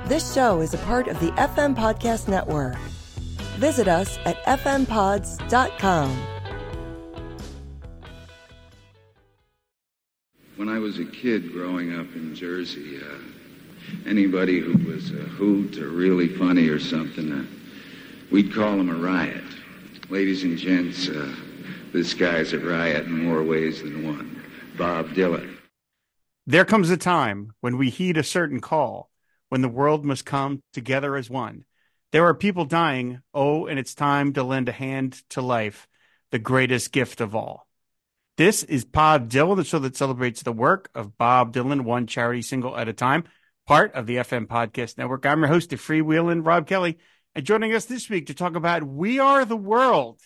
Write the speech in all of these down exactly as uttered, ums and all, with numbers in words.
This show is a part of the F M Podcast Network. Visit us at f m pods dot com. When I was a kid growing up in Jersey, uh, anybody who was a hoot or really funny or something, uh, we'd call him a riot. Ladies and gents, uh, this guy's a riot in more ways than one. Bob Dylan. There comes a time when we heed a certain call, when the world must come together as one. There are people dying, oh, and it's time to lend a hand to life, the greatest gift of all. This is Bob Dylan, the show that celebrates the work of Bob Dylan, one charity single at a time, part of the F M Podcast Network. I'm your host, the freewheeling Rob Kelly, and joining us this week to talk about We Are the World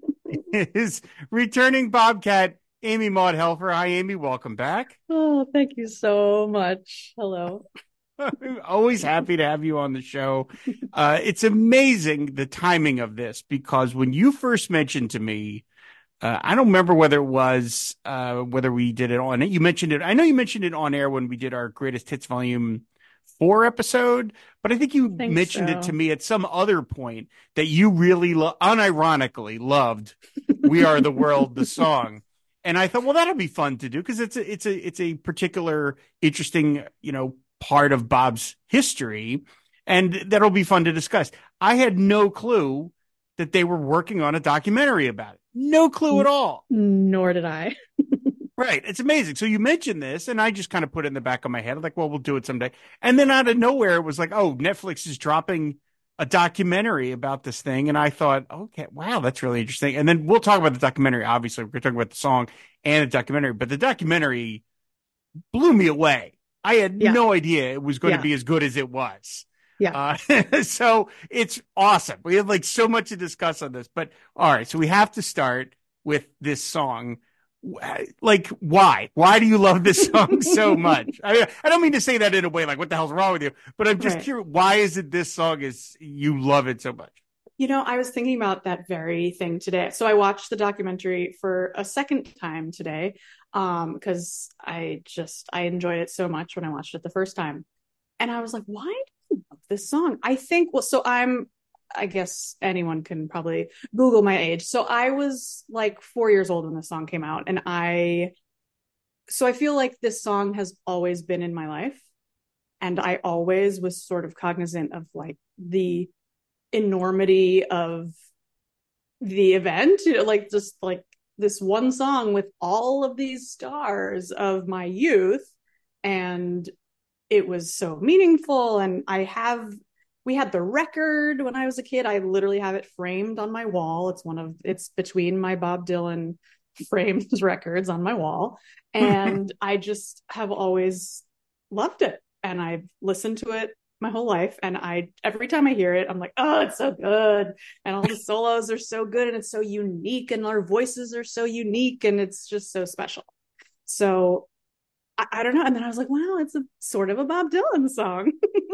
is returning Bobcat, Amy Maud Helfer. Hi, Amy. Welcome back. Oh, thank you so much. Hello. Always happy to have you on the show. Uh, it's amazing the timing of this, because when you first mentioned to me, uh, I don't remember whether it was uh, whether we did it on it. You mentioned it. I know you mentioned it on air when we did our Greatest Hits Volume Four episode, but I think you think mentioned so. it to me at some other point that you really, lo- unironically, loved "We Are the World," the song. And I thought, well, that'll be fun to do, because it's a, it's a, it's a particular interesting, you know, part of Bob's history, and that'll be fun to discuss. I had no clue that they were working on a documentary about it. No clue at all. Nor did I. Right. It's amazing. So you mentioned this, and I just kind of put it in the back of my head. I'm like, well, we'll do it someday. And then out of nowhere, it was like, oh, Netflix is dropping a documentary about this thing. And I thought, okay, wow, that's really interesting. And then we'll talk about the documentary. Obviously, we're going to talk about the song and the documentary, but the documentary blew me away. I had Yeah. no idea it was going Yeah. to be as good as it was. Yeah. Uh, so it's awesome. We have like so much to discuss on this, but all right. So we have to start with this song. Like, why? Why do you love this song so much? I mean, I don't mean to say that in a way like, what the hell's wrong with you? But I'm just Right. curious, why is it this song is you love it so much? You know, I was thinking about that very thing today. So I watched the documentary for a second time today, um, because I just, I enjoyed it so much when I watched it the first time. And I was like, why do you love this song? I think, well, so I'm, I guess anyone can probably Google my age. So I was like four years old when this song came out. And I, so I feel like this song has always been in my life. And I always was sort of cognizant of like the enormity of the event, you know, like just like this one song with all of these stars of my youth. And it was so meaningful. And I have, we had the record when I was a kid. I literally have it framed on my wall. It's one of, it's between my Bob Dylan framed records on my wall. And I just have always loved it. And I've listened to it my whole life. And I, every time I hear it, I'm like, oh, it's so good. And all the solos are so good. And it's so unique. And our voices are so unique. And it's just so special. So I, I don't know. And then I was like, wow, it's a sort of a Bob Dylan song.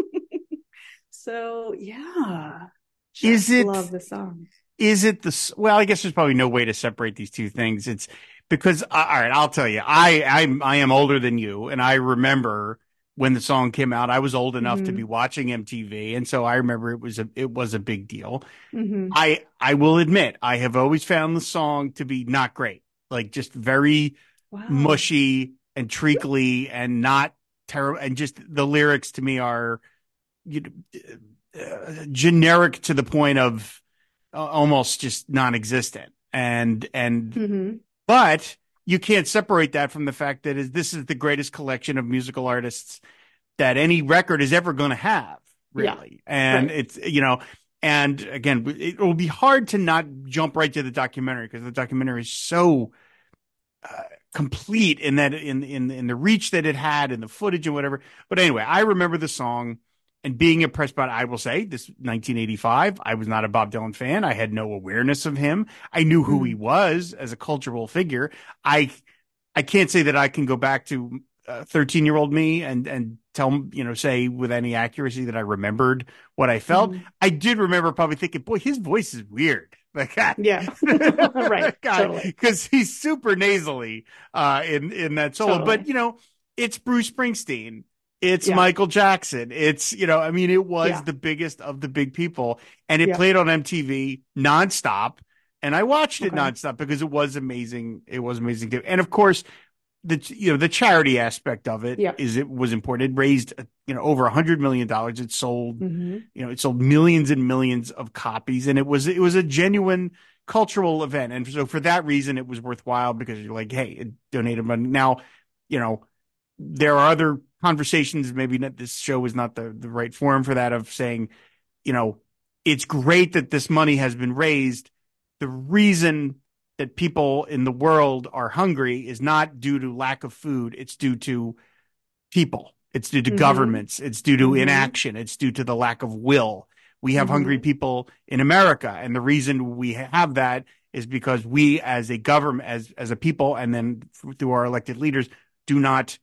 So yeah, Is just it- love the song. Is it the, well, I guess there's probably no way to separate these two things. It's because, uh, all right, I'll tell you, I, I'm, I am older than you. And I remember when the song came out, I was old enough Mhm. to be watching M T V. And so I remember it was a, it was a big deal. Mhm. I, I will admit, I have always found the song to be not great, like just very Wow. mushy and treacly and not terrible. And just the lyrics to me are, you know, uh, generic to the point of uh, almost just non-existent. And, and, Mhm. but you can't separate that from the fact that is this is the greatest collection of musical artists that any record is ever going to have, really. Yeah, and right. it's, you know, and again, it will be hard to not jump right to the documentary, because the documentary is so uh, complete in that, in, in, in the reach that it had and the footage and whatever. But anyway, I remember the song and being impressed by it. I will say this nineteen eighty-five, I was not a Bob Dylan fan. I had no awareness of him. I knew who Mhm. he was as a cultural figure. I, I can't say that I can go back to uh, thirteen year old me and, and tell, you know, say with any accuracy that I remembered what I felt. Mhm. I did remember probably thinking, boy, his voice is weird. Like, Yeah. Right. Totally. Because he's super nasally uh, in, in that solo. Totally. But, you know, it's Bruce Springsteen. It's Yeah. Michael Jackson. It's, you know, I mean, it was Yeah. the biggest of the big people, and it Yeah. played on M T V nonstop. And I watched it Okay. nonstop because it was amazing. It was amazing. To, and of course, the, you know, the charity aspect of it Yeah. is it was important. It raised, you know, over a hundred million dollars. It sold, hmm you know, it sold millions and millions of copies, and it was, it was a genuine cultural event. And so for that reason, it was worthwhile because you're like, hey, it donated money. Now, you know, there are other conversations. Maybe not, this show is not the, the right forum for that, of saying, you know, it's great that this money has been raised. The reason that people in the world are hungry is not due to lack of food. It's due to people. It's due to hmm governments. It's due to hmm inaction. It's due to the lack of will. We have hungry hmm people in America. And the reason we have that is because we as a government, as, as a people, and then through our elected leaders, do not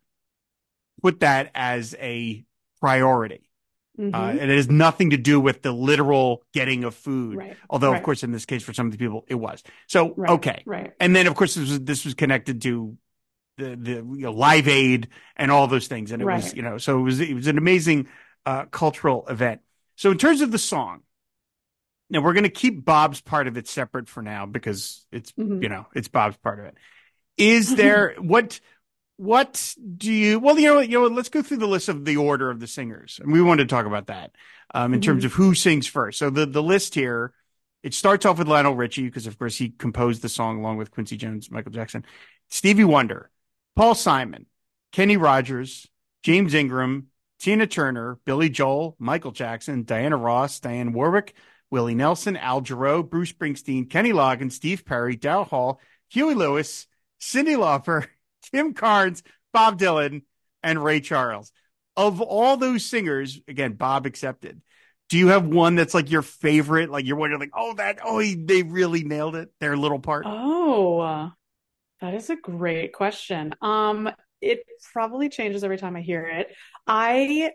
put that as a priority. hmm Uh, and it has nothing to do with the literal getting of food. Right. Although, of Right. course, in this case, for some of the people, it was. So, Right. okay. Right. And then, of course, this was, this was connected to the, the, you know, Live Aid and all those things. And it was, Right. you know, so it was, it was an amazing uh, cultural event. So in terms of the song, now we're going to keep Bob's part of it separate for now because it's, hmm you know, it's Bob's part of it. Is there, what, what do you, well, you know, you know, let's go through the list of the order of the singers. And we wanted to talk about that um, in hmm terms of who sings first. So the, the list here, it starts off with Lionel Richie because, of course, he composed the song along with Quincy Jones, Michael Jackson, Stevie Wonder, Paul Simon, Kenny Rogers, James Ingram, Tina Turner, Billy Joel, Michael Jackson, Diana Ross, Diane Warwick, Willie Nelson, Al Jarreau, Bruce Springsteen, Kenny Loggins, Steve Perry, Daryl Hall, Huey Lewis, Cyndi Lauper, Tim Carnes, Bob Dylan, and Ray Charles. Of all those singers, again, Bob accepted, do you have one that's like your favorite? Like you're wondering, like, oh, that, oh, he, they really nailed it, their little part? Oh, uh, that is a great question. Um, it probably changes every time I hear it. I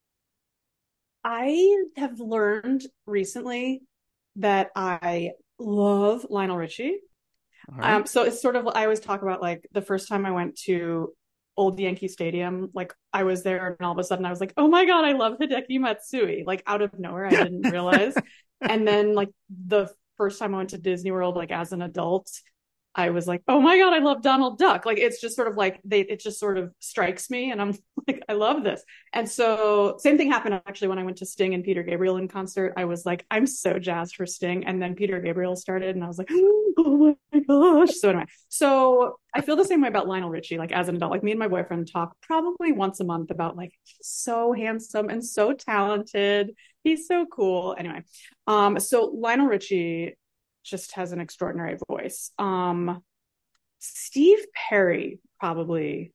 I have learned recently that I love Lionel Richie. All right. Um, so it's sort of, I always talk about like the first time I went to Old Yankee Stadium, like I was there and all of a sudden I was like, oh my God, I love Hideki Matsui, like out of nowhere. I didn't realize. And then like the first time I went to Disney World, like as an adult, I was like, oh my God, I love Donald Duck. Like it's just sort of like they, it just sort of strikes me and I'm like, I love this. And so same thing happened actually when I went to Sting and Peter Gabriel in concert. I was like, I'm so jazzed for Sting. And then Peter Gabriel started and I was like, oh my gosh. So anyway, so I feel the same way about Lionel Richie, like as an adult, like me and my boyfriend talk probably once a month about like, he's so handsome and so talented. He's so cool. Anyway, um, so Lionel Richie just has an extraordinary voice. Um, Steve Perry probably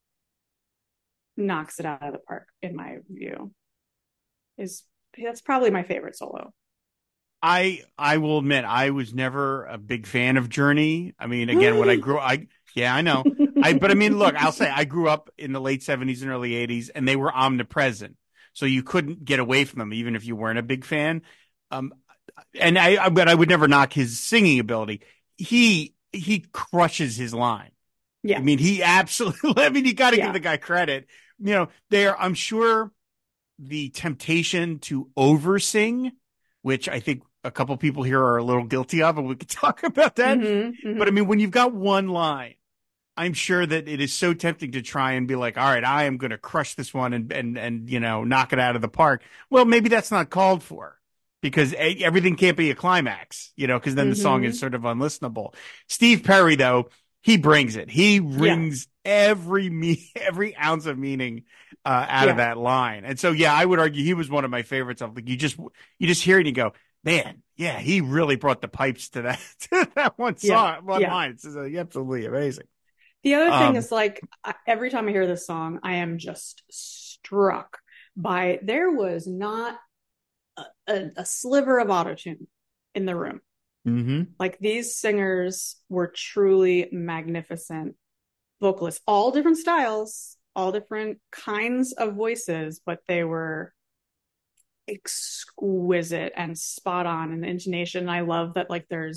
knocks it out of the park in my view. Is that's probably my favorite solo. I I will admit I was never a big fan of Journey. I mean, again, when I grew I yeah, I know. I but I mean, look, I'll say I grew up in the late seventies and early eighties and they were omnipresent. So you couldn't get away from them even if you weren't a big fan. Um and I, I but I would never knock his singing ability. He he crushes his line. Yeah. I mean, he absolutely I mean, you got to Yeah. give the guy credit. You know, there I'm sure the temptation to oversing, which I think a couple people here are a little guilty of, and we could talk about that. Mm-hmm, mm-hmm. But I mean, when you've got one line, I'm sure that it is so tempting to try and be like, all right, I am going to crush this one and, and, and, you know, knock it out of the park. Well, maybe that's not called for because a, everything can't be a climax, you know, because then the song Mhm. is sort of unlistenable. Steve Perry, though, he brings it. He wrings every me, every ounce of meaning uh, out of Yeah. that line. And so, yeah, I would argue he was one of my favorites. Of like, you just, you just hear it and you go, man, yeah, he really brought the pipes to that, to that one Yeah, song, one yeah. line. It's uh, absolutely amazing. The other thing Um, is like I- every time I hear this song, I am just struck by there was not a, a, a sliver of autotune in the room. Mm-hmm. Like these singers were truly magnificent vocalists, all different styles, all different kinds of voices, but they were exquisite and spot on in the intonation. I love that like there's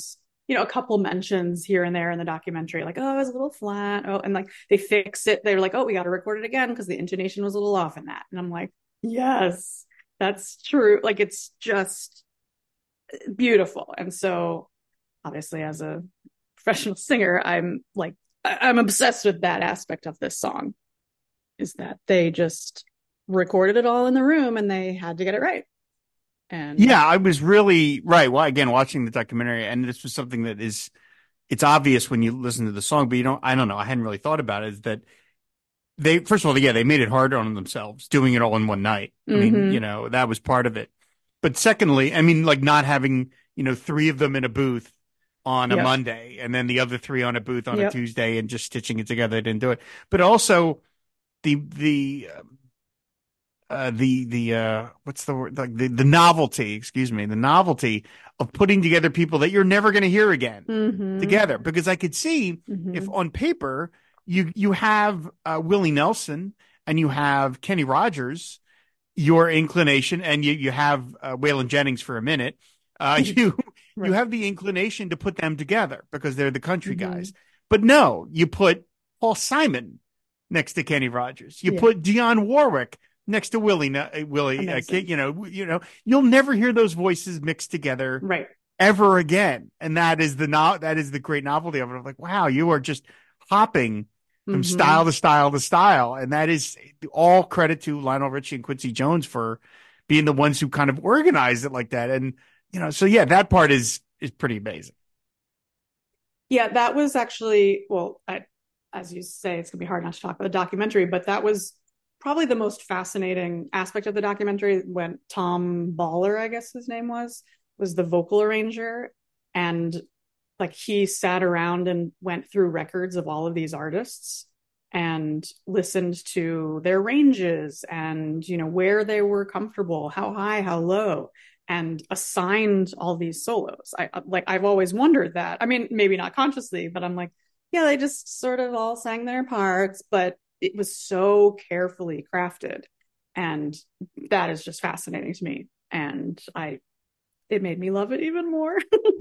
you know, a couple mentions here and there in the documentary, like, oh, it was a little flat. Oh, and like they fix it. They're like, oh, we got to record it again because the intonation was a little off in that. And I'm like, yes, that's true. Like, it's just beautiful. And so obviously as a professional singer, I'm like, I'm obsessed with that aspect of this song, is that they just recorded it all in the room and they had to get it right. And yeah, I was really right. Well, again, watching the documentary, and this was something that is, it's obvious when you listen to the song, but you don't, I don't know, I hadn't really thought about it, is that they, first of all, yeah, they made it harder on themselves doing it all in one night. I mm-hmm. mean, you know, that was part of it. But secondly, I mean, like not having, you know, three of them in a booth on a yep. Monday and then the other three on a booth on yep. a Tuesday and just stitching it together. They didn't do it. But also the, the, uh, the, the, uh, what's the word? Like the, the novelty, excuse me, the novelty of putting together people that you're never going to hear again mm-hmm. together. Because I could see mm-hmm. if on paper you, you have, uh, Willie Nelson and you have Kenny Rogers, your inclination, and you, you have uh, Waylon Jennings for a minute, uh, you right. you have the inclination to put them together because they're the country mm-hmm. guys. But no, you put Paul Simon next to Kenny Rogers. You yeah. put Dionne Warwick next to Willie. Uh, Willie, uh, you know, you know, you'll never hear those voices mixed together right. ever again. And that is the no- that is the great novelty of it. I'm like, wow, you are just hopping from mm-hmm. style to style to style. And that is all credit to Lionel Richie and Quincy Jones for being the ones who kind of organized it like that. And, you know, so yeah, that part is, is pretty amazing. Yeah, that was actually, well, I, as you say, it's gonna be hard not to talk about the documentary, but that was probably the most fascinating aspect of the documentary when Tom Baller, I guess his name was, was the vocal arranger. And like he sat around and went through records of all of these artists and listened to their ranges and, you know, where they were comfortable, how high, how low, and assigned all these solos. I like, I've always wondered that. I mean, maybe not consciously, but I'm like, yeah, they just sort of all sang their parts, but it was so carefully crafted. And that is just fascinating to me. And I, it made me love it even more.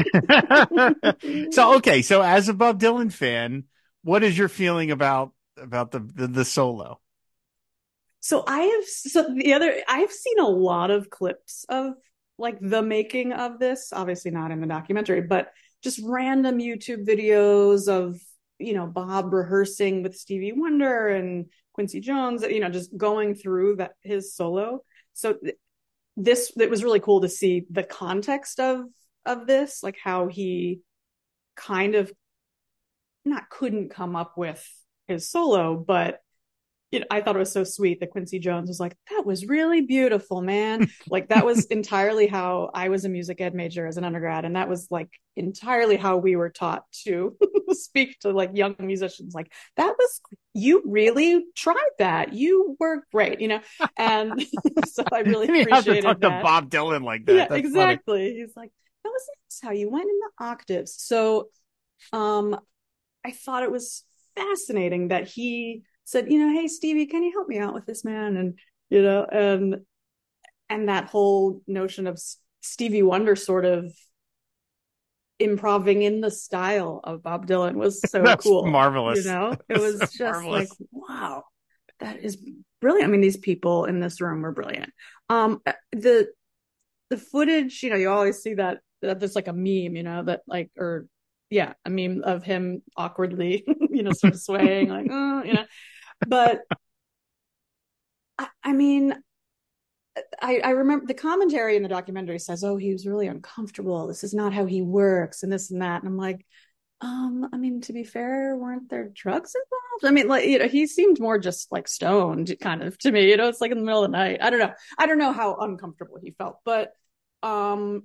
So, okay. So as a Bob Dylan fan, what is your feeling about, about the, the, the solo? So I have, so the other, I've seen a lot of clips of like the making of this, obviously not in the documentary, but just random YouTube videos of, you know, Bob rehearsing with Stevie Wonder and Quincy Jones, you know, just going through that, his solo. So th- this, it was really cool to see the context of, of this, like how he kind of not couldn't come up with his solo, but you know, I thought it was so sweet that Quincy Jones was like, that was really beautiful, man. Like that was entirely how I was a music ed major as an undergrad. And that was like entirely how we were taught to speak to like young musicians. Like that was, you really tried that. You were great, you know? And so I really appreciated have to talk that. To Bob Dylan like that. Yeah, That's exactly. Funny. He's like, that was how you went in the octaves. So um, I thought it was fascinating that he said, you know, hey, Stevie, can you help me out with this, man? And, you know, and, and that whole notion of Stevie Wonder sort of improving in the style of Bob Dylan was so That's cool. Marvelous. You know, it was so just marvelous. Like, wow, that is brilliant. I mean, these people in this room were brilliant. Um, the, the footage, you know, you always see that, that there's like a meme, you know, that like, or yeah, a meme of him awkwardly, you know, sort of swaying like, oh, you know. But I, I mean, I, I remember the commentary in the documentary says, oh, he was really uncomfortable. This is not how he works and this and that. And I'm like, um, I mean, to be fair, weren't there drugs involved? I mean, like, you know, he seemed more just like stoned kind of to me, you know, it's like in the middle of the night. I don't know. I don't know how uncomfortable he felt, but um,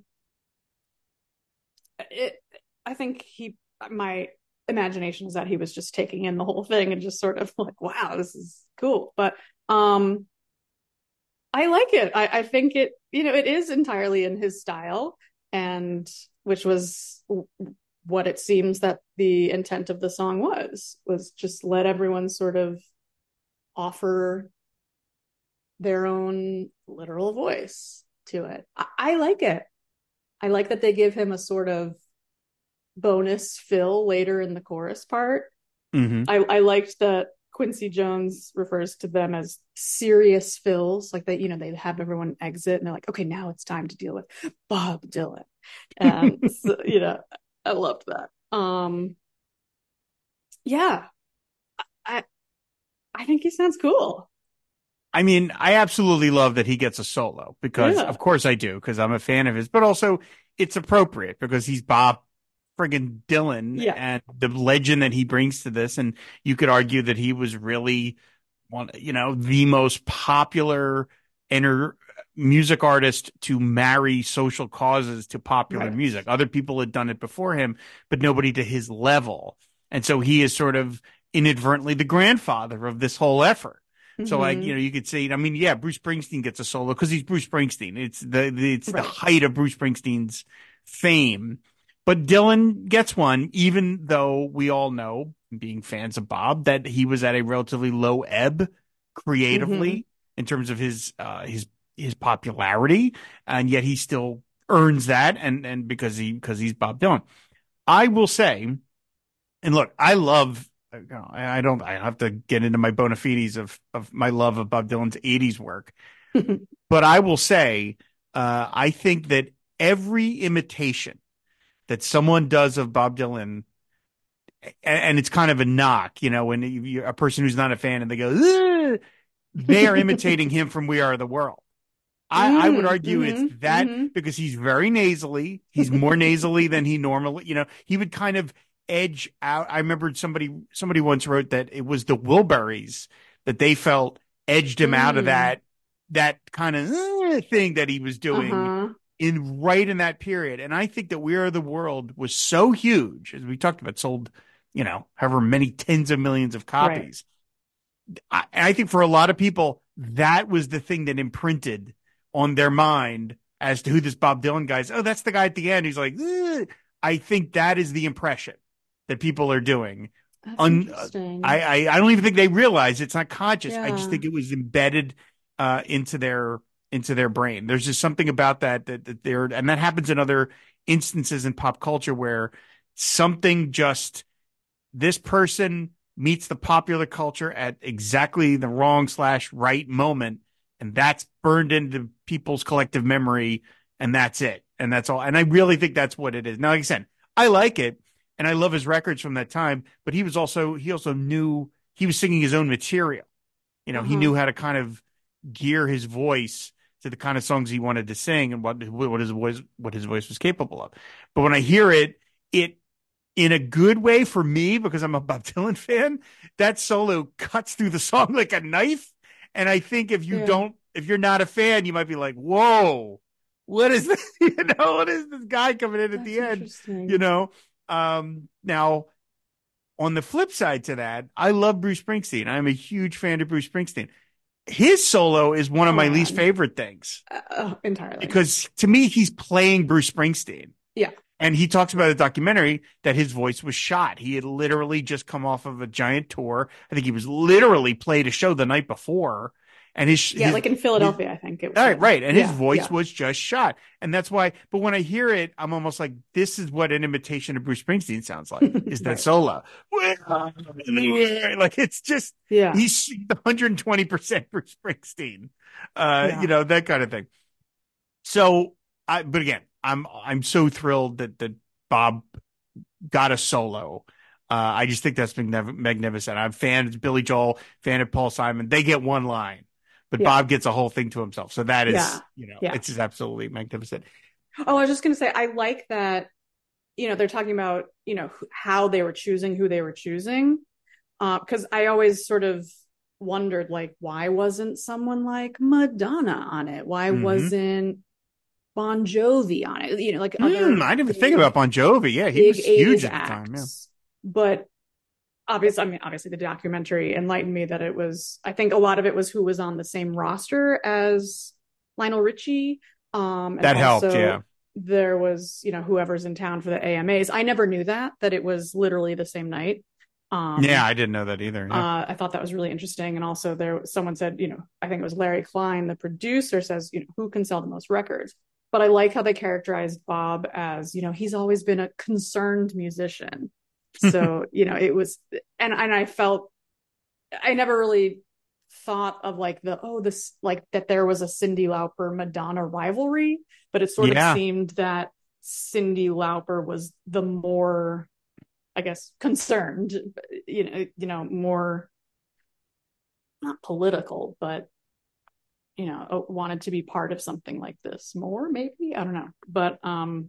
it, I think he, my imagination is that he was just taking in the whole thing and just sort of like, wow, this is cool. But um I like it. I, I think it, you know, it is entirely in his style, and which was what it seems that the intent of the song was, was just let everyone sort of offer their own literal voice to it. I, I like it. I like that they give him a sort of bonus fill later in the chorus part. Mm-hmm. I, I liked that Quincy Jones refers to them as serious fills, like they, you know, they have everyone exit and they're like, okay, now it's time to deal with Bob Dylan. And so, you know, I loved that. Um, yeah, I I think he sounds cool. I mean, I absolutely love that he gets a solo because, Yeah. of course, I do because I'm a fan of his, but also it's appropriate because he's Bob friggin' Dylan Yeah. and the legend that he brings to this. And you could argue that he was really one, you know, the most popular enter music artist to marry social causes to popular Right. music. Other people had done it before him, but nobody to his level. And so he is sort of inadvertently the grandfather of this whole effort. So, like, Mhm. you know, you could say, I mean, yeah, Bruce Springsteen gets a solo because he's Bruce Springsteen. It's the, the it's Right. the height of Bruce Springsteen's fame. But Dylan gets one, even though we all know, being fans of Bob, that he was at a relatively low ebb creatively Mhm. in terms of his uh, his his popularity, and yet he still earns that, and and because he because he's Bob Dylan. I will say, and look, I love. You know, I I don't. I have to get into my bona fides of of my love of Bob Dylan's eighties work, but I will say, uh, I think that every imitation that someone does of Bob Dylan, and, and it's kind of a knock, you know, when you, you're a person who's not a fan and they go, "Ugh," they are imitating him from We Are the World. I, I would Mm, argue mhm, it's that mhm. because he's very nasally. He's more nasally than he normally, you know, he would kind of edge out. I remember somebody, somebody once wrote that it was the Wilburys that they felt edged him out of Mm. that, that kind of uh, thing that he was doing Uh-huh. in right in that period. And I think that We Are the World was so huge, as we talked about, sold, you know, however many tens of millions of copies. I, I think for a lot of people, that was the thing that imprinted on their mind as to who this Bob Dylan guy is. Oh, that's the guy at the end who's like, "Ugh." I think that is the impression that people are doing. That's Un- interesting. I, I, I don't even think they realize it's not conscious. I just Yeah. think it was embedded uh, into their into their brain. There's just something about that that, that they're, and that happens in other instances in pop culture where something just this person meets the popular culture at exactly the wrong slash right moment, and that's burned into people's collective memory, and that's it, and that's all. And I really think that's what it is. Now, like I said, I like it, and I love his records from that time, but he was also he also knew he was singing his own material. You know, Uh-huh. he knew how to kind of gear his voice to the kind of songs he wanted to sing and what what his voice what his voice was capable of. But when I hear it, it in a good way for me, because I'm a Bob Dylan fan, that solo cuts through the song like a knife. And I think if you Yeah. don't, if you're not a fan, you might be like, whoa, what is this? You know, what is this guy coming in at That's the end? interesting. You know, um, now on the flip side to that, I love Bruce Springsteen. I'm a huge fan of Bruce Springsteen. His solo is one of Oh, my least man. favorite things Uh, uh, entirely. because to me, he's playing Bruce Springsteen. Yeah. And he talks about a documentary that his voice was shot. He had literally just come off of a giant tour. I think he was literally played a show the night before. And his, Yeah, his, like in Philadelphia, I think it was. all right, right. And his Yeah, voice yeah. was just shot. And that's why, but when I hear it, I'm almost like, this is what an imitation of Bruce Springsteen sounds like, is that Right. solo. Like, it's just, Yeah. he's one hundred twenty percent Bruce Springsteen, uh, Yeah. you know, that kind of thing. So, I, but again, I'm, I'm so thrilled that, that Bob got a solo. Uh, I just think that's magnific- magnificent. I'm a fan of Billy Joel, fan of Paul Simon. They get one line, but Yeah. Bob gets a whole thing to himself. So that is, Yeah. you know, Yeah. it's just absolutely magnificent. Oh, I was just going to say, I like that, you know, they're talking about, you know, wh- how they were choosing who they were choosing. Uh, because I always sort of wondered, like, why wasn't someone like Madonna on it? Why Mhm. wasn't Bon Jovi on it? You know, like Hmm, other I didn't even big- think about Bon Jovi. Yeah, he big was huge eighties at the time. Yeah. acts. But obviously, I mean, obviously the documentary enlightened me that it was, I think a lot of it was who was on the same roster as Lionel Richie. Um, and That helped, also yeah. There was, you know, whoever's in town for the A M As. I never knew that, that it was literally the same night. Um, Yeah, I didn't know that either. Yeah. uh, I thought that was really interesting. And also there, someone said, you know, I think it was Larry Klein, the producer, says, you know, who can sell the most records? but I like how they characterized Bob as, you know, he's always been a concerned musician. So, you know, it was, and, and I felt, I never really thought of like the, oh, this, like that there was a Cyndi Lauper Madonna rivalry, but it sort Yeah. of seemed that Cyndi Lauper was the more, I guess, concerned, you know, you know, more, not political, but, you know, wanted to be part of something like this more, maybe. I don't know. But um,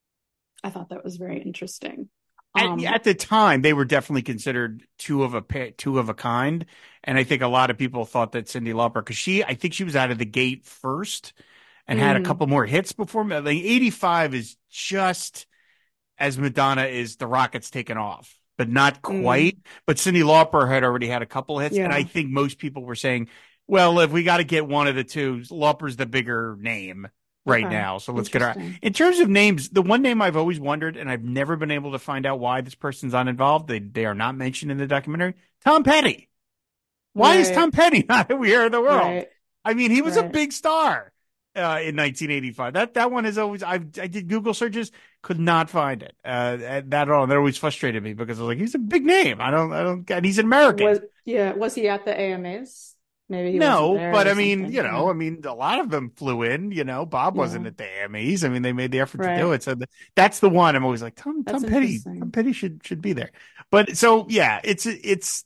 I thought that was very interesting. Um, at, at the time, they were definitely considered two of a pair, two of a kind. And I think a lot of people thought that Cyndi Lauper, because she, I think she was out of the gate first and mm. had a couple more hits before. Like eighty-five is just as Madonna is the rockets taken off, but not quite. Mm. But Cyndi Lauper had already had a couple hits. Yeah. And I think most people were saying, well, if we got to get one of the two, Lauper's the bigger name right okay. now. So let's get her. In terms of names, the one name I've always wondered, and I've never been able to find out why this person's not involved. They they are not mentioned in the documentary. Tom Petty. Why right. is Tom Petty not We Are the World? Right. I mean, he was right. a big star uh, in nineteen eighty-five. That that one is always. I I did Google searches, could not find it. Uh, that at all. That always frustrated me because I was like, he's a big name. I don't I don't. And he's an American. Was, yeah. Was he at the A M As? Maybe he no, wasn't there but I mean, something. you know, I mean, a lot of them flew in. You know, Bob yeah. wasn't at the A M As. I mean, they made the effort right. to do it. So the, that's the one. I'm always like, Tom, Tom Petty, Tom Petty should should be there. But so yeah, it's it's.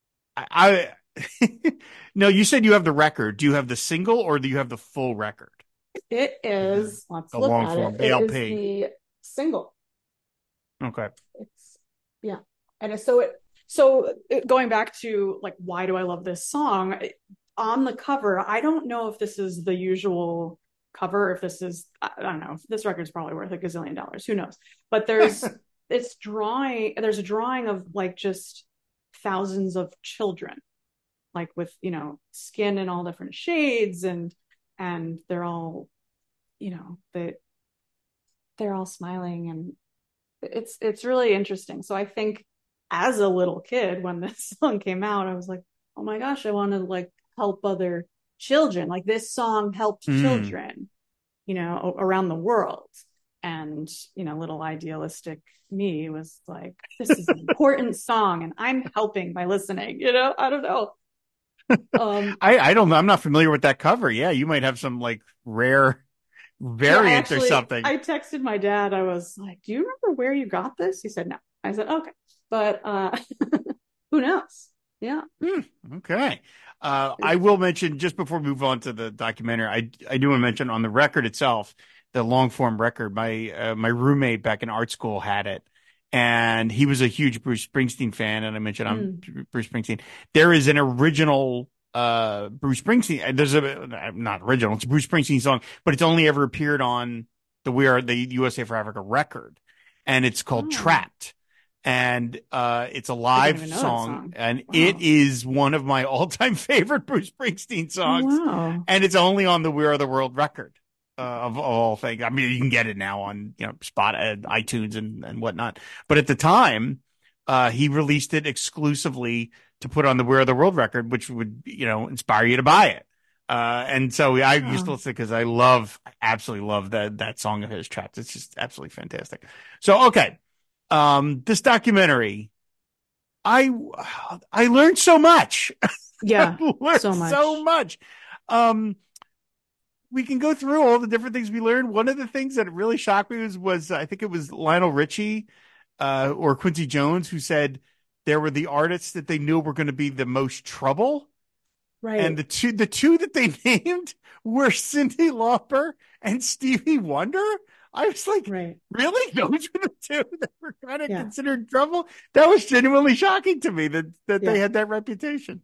I, I no, you said you have the record. Do you have the single or do you have the full record? It is. Let's the look long at form, it. the L P. It is the single. Okay. It's yeah, and so it so going back to like, why do I love this song? On the cover, I don't know if this is the usual cover, if this is, I don't know, this record's probably worth a gazillion dollars, who knows? But there's, it's drawing, there's a drawing of like just thousands of children, like with, you know, skin in all different shades, and, and they're all, you know, they, they're all smiling, and it's, it's really interesting. So I think as a little kid, when this song came out, I was like, oh my gosh, I want to like help other children. Like this song helped mm. children, you know, around the world. And, you know, little idealistic me was like, this is an important song and I'm helping by listening, you know, I don't know. Um, I, I don't know. I'm not familiar with that cover. Yeah. You might have some like rare variant yeah, actually, or something. I texted my dad. I was like, do you remember where you got this? He said, no. I said, okay. But, uh, who knows? Yeah. Hmm, okay. Uh, I will mention, just before we move on to the documentary, I I do want to mention on the record itself, the long form record. My uh, my roommate back in art school had it, and he was a huge Bruce Springsteen fan. And I mentioned I'm mm. Bruce Springsteen. There is an original uh, Bruce Springsteen. There's a not original. It's a Bruce Springsteen song, but it's only ever appeared on the We Are the U S A for Africa record, and it's called oh. Trapped. And uh, it's a live song, song, and wow. it is one of my all-time favorite Bruce Springsteen songs. Oh, wow. And it's only on the We Are the World record uh, of, of all things. I mean, you can get it now on you know Spot, uh, iTunes, and and whatnot. But at the time, uh, he released it exclusively to put on the We Are the World record, which would you know inspire you to buy it. Uh, and so I oh. used to listen because I love, I absolutely love that that song of his, Trapped. It's just absolutely fantastic. So okay. Um, this documentary, I, I learned so much. Yeah. learned so much. So much. Um, we can go through all the different things we learned. One of the things that really shocked me was, was I think it was Lionel Richie, uh, or Quincy Jones who said there were the artists that they knew were going to be the most trouble. Right. And the two, the two that they named were Cyndi Lauper and Stevie Wonder. I was like, right. really? Those were the two that were kind of yeah. considered trouble? That was genuinely shocking to me that, that yeah. they had that reputation.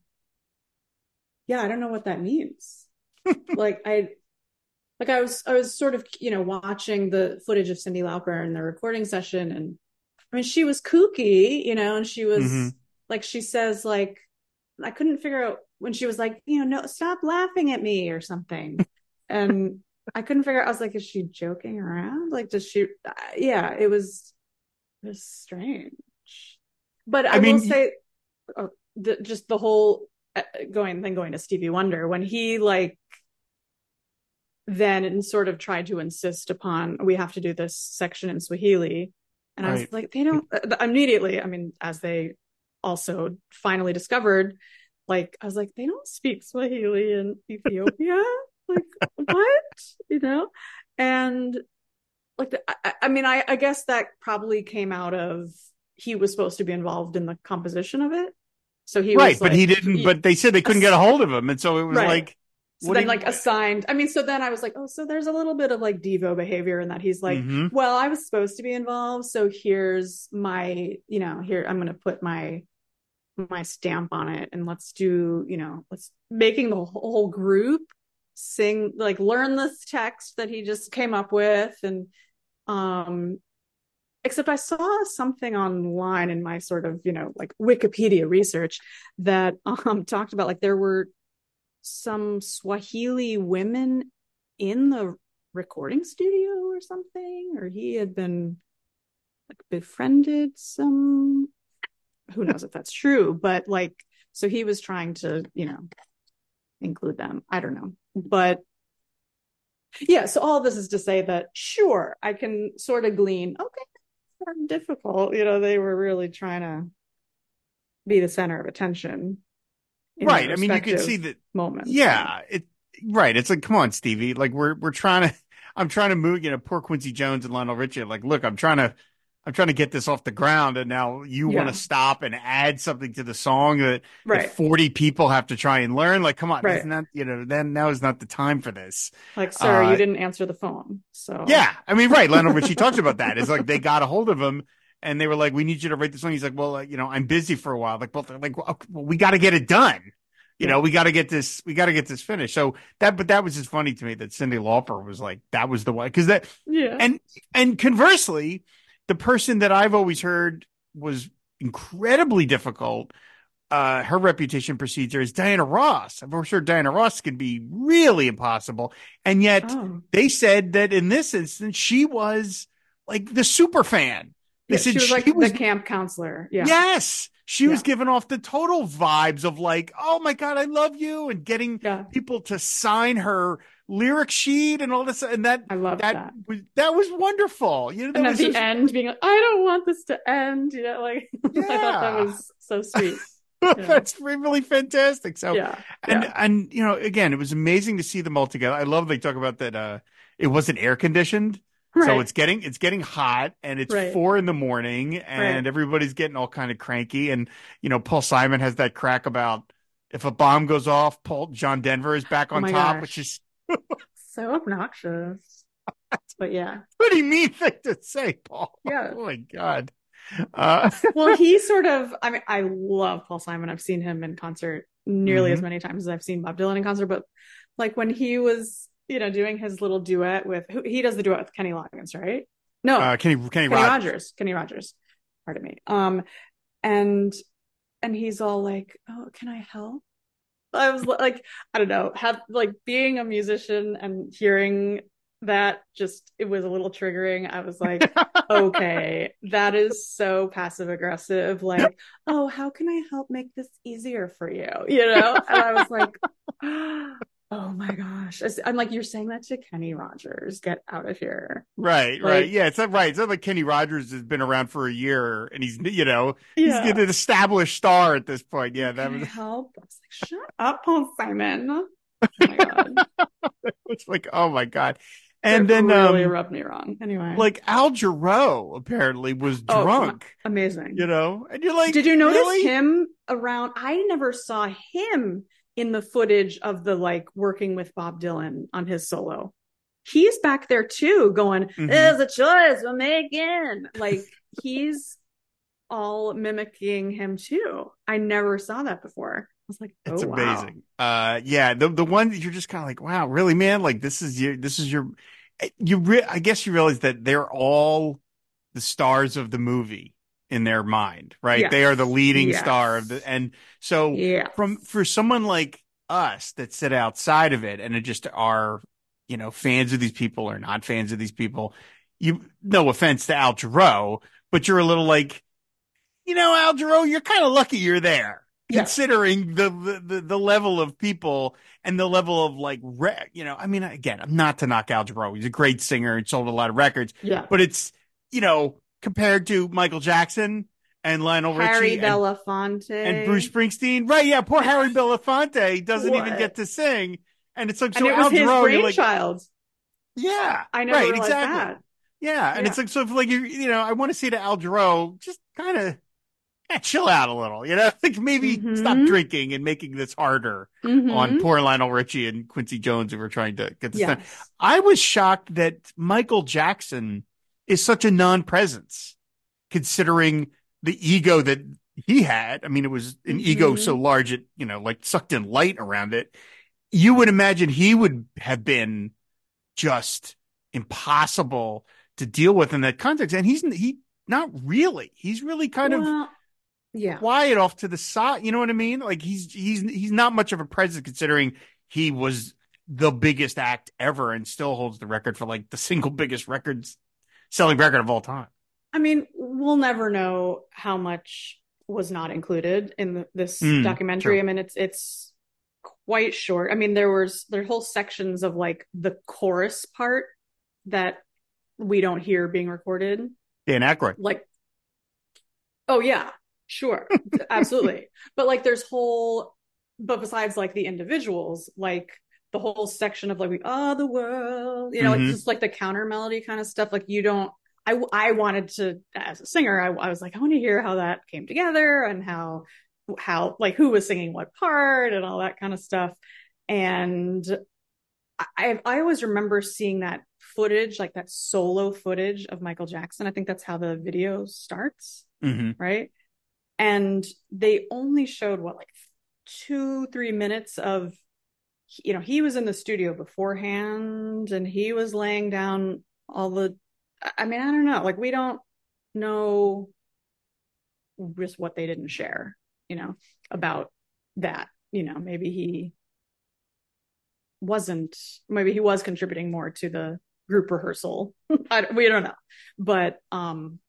Yeah, I don't know what that means. like I like I was I was sort of, you know, watching the footage of Cyndi Lauper in the recording session, and I mean she was kooky, you know, and she was mm-hmm. like she says like I couldn't figure out when she was like, you know, no, stop laughing at me or something. And I couldn't figure out. I was like, is she joking around? Like, does she? Uh, yeah, it was, it was strange. But I, I mean, will say, oh, the, just the whole uh, going then going to Stevie Wonder when he like then sort of tried to insist upon, we have to do this section in Swahili. And I was Right. like, they don't uh, immediately, I mean, as they also finally discovered, like, I was like, they don't speak Swahili in Ethiopia. Like, what? You know? And like, the, I, I mean, I, I guess that probably came out of, he was supposed to be involved in the composition of it. So he Right, was but like, he didn't. But they said they couldn't get a hold of him, and so it was Right. like, so what then do you- like assigned, I mean, so then I was like, oh, so there's a little bit of like Devo behavior in that he's like, Mhm. well, I was supposed to be involved, so here's my, you know, here, I'm going to put my, my stamp on it, and let's do, you know, let's making the whole group sing, like learn this text that he just came up with. And, um, except I saw something online in my sort of, you know, like Wikipedia research that um talked about like there were some Swahili women in the recording studio or something, or he had been like befriended some, who knows if that's true, but like, so he was trying to, you know, include them. I don't know. But yeah, so all this is to say that sure, I can sort of glean, okay, that's difficult. You know, they were really trying to be the center of attention. Right. I mean, you could see that moments. Yeah, it right. It's like, come on, Stevie. Like we're we're trying to. I'm trying to move. You know, poor Quincy Jones and Lionel Richie. Like, look, I'm trying to. I'm trying to get this off the ground, and now you Yeah. want to stop and add something to the song that, Right. that forty people have to try and learn. Like, come on, Right. isn't that, you know? Then now is not the time for this. Like, sir, Uh, you didn't answer the phone. So Yeah, I mean, right. Lionel Richie talks about that. It's like they got a hold of him. And they were like, "We need you to write this song." He's like, "Well, uh, you know, I'm busy for a while." Like, well, they're like, well, we got to get it done. You Yeah. know, we got to get this, we got to get this finished. So that, but that was just funny to me that Cyndi Lauper was like, that was the one. Cause that, Yeah. and, and conversely, the person that I've always heard was incredibly difficult. Uh, her reputation precedes her is Diana Ross. I'm sure Diana Ross can be really impossible. And yet Oh. they said that in this instance, she was like the super fan. They Yeah, said she was like was, the camp counselor. Yeah. Yes. She was Yeah. giving off the total vibes of like, oh my God, I love you, and getting Yeah. people to sign her lyric sheet and all this. And that, I love that, that. was, that was wonderful. You know, that And at was the just- end being like, I don't want this to end. You know, like I thought that Yeah. was so sweet. that's really fantastic. So, Yeah. and, Yeah. and, you know, again, it was amazing to see them all together. I love they talk about that. Uh, it wasn't air conditioned. So Right. it's getting it's getting hot, and it's Right. four in the morning, and Right. everybody's getting all kind of cranky. And you know, Paul Simon has that crack about if a bomb goes off, Paul John Denver is back Oh on my top, gosh. which is So obnoxious. But yeah. a pretty mean thing to say, Paul. Yeah. Oh my God. Uh, Well, he sort of, I mean, I love Paul Simon. I've seen him in concert nearly Mhm. as many times as I've seen Bob Dylan in concert. But like when he was, you know, doing his little duet with, who he does the duet with Kenny Loggins, right? No, uh, Kenny Kenny, Kenny Rogers. Rogers. Kenny Rogers. Pardon me. Um, and and he's all like, "Oh, can I help?" I was like, I don't know, have like being a musician and hearing that, just it was a little triggering. I was like, okay, that is so passive aggressive. Like, oh, how can I help make this easier for you? You know? And I was like, oh my gosh. I'm like, you're saying that to Kenny Rogers. Get out of here. Right, Like- right. Yeah, it's not right. It's not like Kenny Rogers has been around for a year and he's, you know, Yeah. he's an established star at this point. Yeah, that Can I was help? I was like, shut up, Paul Simon. Oh my God. it's like, oh my God. And It then, really um, rubbed me wrong. Anyway, like Al Jarreau apparently was Oh, drunk, amazing. you know, and you're like, Did you notice really? him around? I never saw him in the footage of the like working with Bob Dylan on his solo. He's back there too, going, Mhm. "There's a choice we're making." Like he's all mimicking him too. I never saw that before. I was like, "Oh It's wow." amazing. Uh, yeah, the the one that you're just kind of like, wow, really, man? Like this is your, this is your, you. Re- I guess you realize that they're all the stars of the movie in their mind, right? Yes. They are the leading Yes. star of the, and so Yeah. from for someone like us that sit outside of it and it just are, you know, fans of these people or not fans of these people. You, no offense to Al Jarreau, but you're a little like, you know, Al Jarreau, you're kind of lucky you're there. Yes. considering the, the the level of people and the level of like, re- you know, I mean, again, I'm not to knock Al Jarreau. He's a great singer and sold a lot of records. Yeah. But it's, you know, compared to Michael Jackson and Lionel Harry Richie and, Belafonte and Bruce Springsteen. Right. Yeah. Poor Harry Belafonte doesn't What? even get to sing. And it's like, and so it was Al his Jarreau, you're like, brainchild. yeah. I never right, realized exactly. that. Yeah. And Yeah. it's like, so if like, you you know, I want to say to Al Jarreau, just kind of, yeah, chill out a little, you know, like maybe Mhm. stop drinking and making this harder Mhm. on poor Lionel Richie and Quincy Jones who were trying to get this done. Yes. I was shocked that Michael Jackson is such a non-presence, considering the ego that he had. I mean, it was an Mhm. ego so large it, you know, like sucked in light around it. You would imagine he would have been just impossible to deal with in that context, and he's he not really. He's really kind of Well, yeah. quiet off to the side. You know what I mean? Like he's he's he's not much of a presence considering he was the biggest act ever and still holds the record for like the single biggest records selling record of all time. I mean, we'll never know how much was not included in the, this Mm, documentary. true. I mean, it's it's quite short. I mean, there was there are whole sections of like the chorus part that we don't hear being recorded. Dan Aykroyd. Like, oh yeah, sure, absolutely. But like, there's whole, but besides like the individuals, like the whole section of like we are the world, you know, Mhm. like just like the counter melody kind of stuff. Like you don't. I I wanted to, as a singer, I, I was like, I want to hear how that came together and how how like who was singing what part and all that kind of stuff. And I I always remember seeing that footage, like that solo footage of Michael Jackson. I think that's how the video starts, Mhm. right? And they only showed what, like two, three minutes of, you know, he was in the studio beforehand and he was laying down all the, I mean, I don't know, like we don't know just what they didn't share, you know, about that. You know, maybe he wasn't, maybe he was contributing more to the group rehearsal. I, we don't know. But um,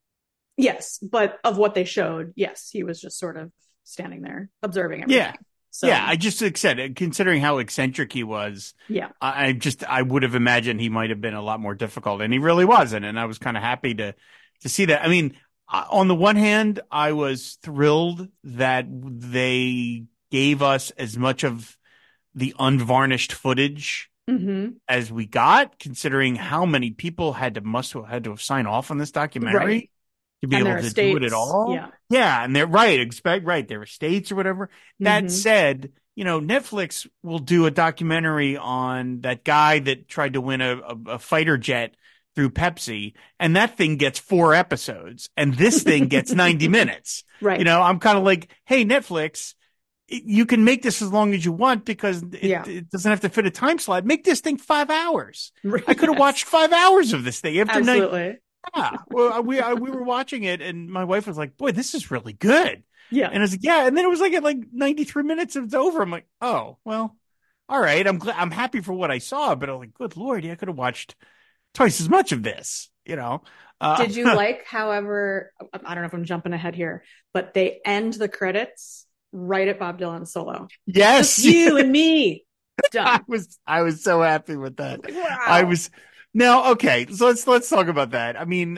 yes, but of what they showed, yes, he was just sort of standing there observing everything. Yeah. So, Yeah, I just said, considering how eccentric he was, yeah. I I just I would have imagined he might have been a lot more difficult, and he really wasn't. And I was kind of happy to to see that. I mean, uh, on the one hand, I was thrilled that they gave us as much of the unvarnished footage hmm as we got, considering how many people had to must have had to have signed off on this documentary. Right. To be And able their to do it at estates, all. yeah. Yeah. And they're right. Expect, right. Their estates or whatever. That Mhm. said, you know, Netflix will do a documentary on that guy that tried to win a, a, a fighter jet through Pepsi. And that thing gets four episodes and this thing gets ninety minutes. Right. You know, I'm kind of like, hey, Netflix, it- you can make this as long as you want because it, Yeah. it doesn't have to fit a time slot. Make this thing five hours. Right. I could have Yes. watched five hours of this thing after night. Absolutely. Yeah, well, we I, we were watching it, and my wife was like, "Boy, this is really good." Yeah. And I was like, "Yeah." And then it was like at like ninety-three minutes, and it's over. I'm like, "Oh, well, all right." I'm glad, I'm happy for what I saw, but I'm like, "Good Lord, yeah, I could have watched twice as much of this." You know? Uh, Did you like, however, I don't know if I'm jumping ahead here, but they end the credits right at Bob Dylan's solo. Yes, Just you and me. I Done. was I was so happy with that. Wow. I was now okay. So let's let's talk about that. I mean,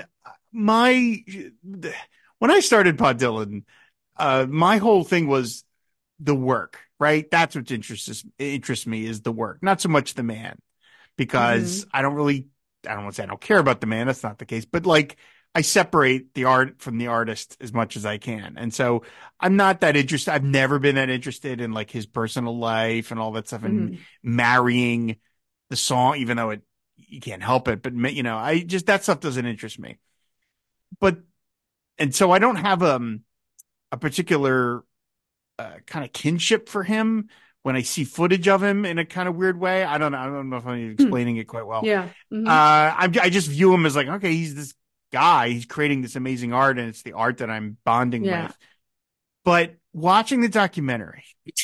my when I started Pod Dylan, uh, my whole thing was the work. Right, that's what interests interests me is the work, not so much the man, because Mm-hmm. I don't really I don't want to say I don't care about the man. That's not the case, but like I separate the art from the artist as much as I can, and so I'm not that interested. I've never been that interested in like his personal life and all that stuff, and Mhm. marrying the song, even though it you can't help it. But you know, I just that stuff doesn't interest me. But and so I don't have um a particular uh, kind of kinship for him when I see footage of him in a kind of weird way. I don't know. I don't know if I'm explaining it quite well. Yeah. Mhm. Uh, I I just view him as like, okay, he's this guy. He's creating this amazing art, and it's the art that I'm bonding Yeah. with. But watching the documentary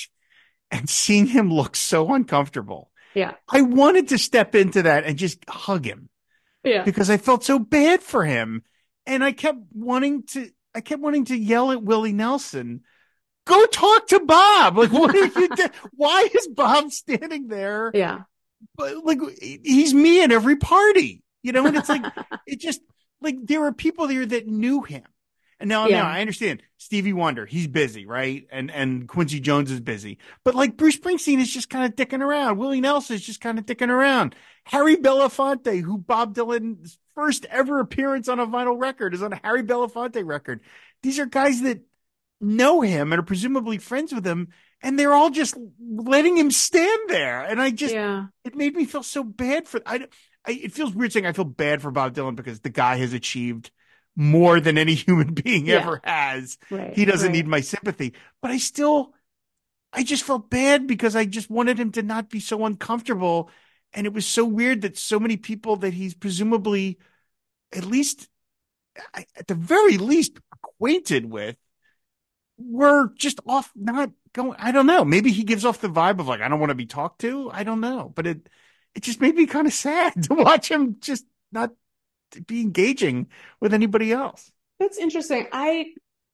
and seeing him look so uncomfortable, Yeah. I wanted to step into that and just hug him Yeah. because I felt so bad for him, and I kept wanting to. I kept wanting to yell at Willie Nelson, go talk to Bob. Like, what are you doing? Why is Bob standing there? Yeah. But like, he's me at every party, you know? And it's like, it just like, there were people there that knew him. And now, Yeah. now I understand Stevie Wonder, he's busy, right? And, and Quincy Jones is busy, but like Bruce Springsteen is just kind of dicking around. Willie Nelson is just kind of dicking around. Harry Belafonte, who Bob Dylan's first ever appearance on a vinyl record is on a Harry Belafonte record. These are guys that know him and are presumably friends with him, and they're all just letting him stand there. And I just, Yeah. it made me feel so bad for, I, I, it feels weird saying I feel bad for Bob Dylan because the guy has achieved more than any human being Yeah. ever has. Right. He doesn't right. need my sympathy, but I still, I just felt bad because I just wanted him to not be so uncomfortable. And it was so weird that so many people that he's presumably at least, at the very least, acquainted with were just off, not going. I don't know. Maybe he gives off the vibe of like, I don't want to be talked to. I don't know. But it, it just made me kind of sad to watch him just not be engaging with anybody else. That's interesting. I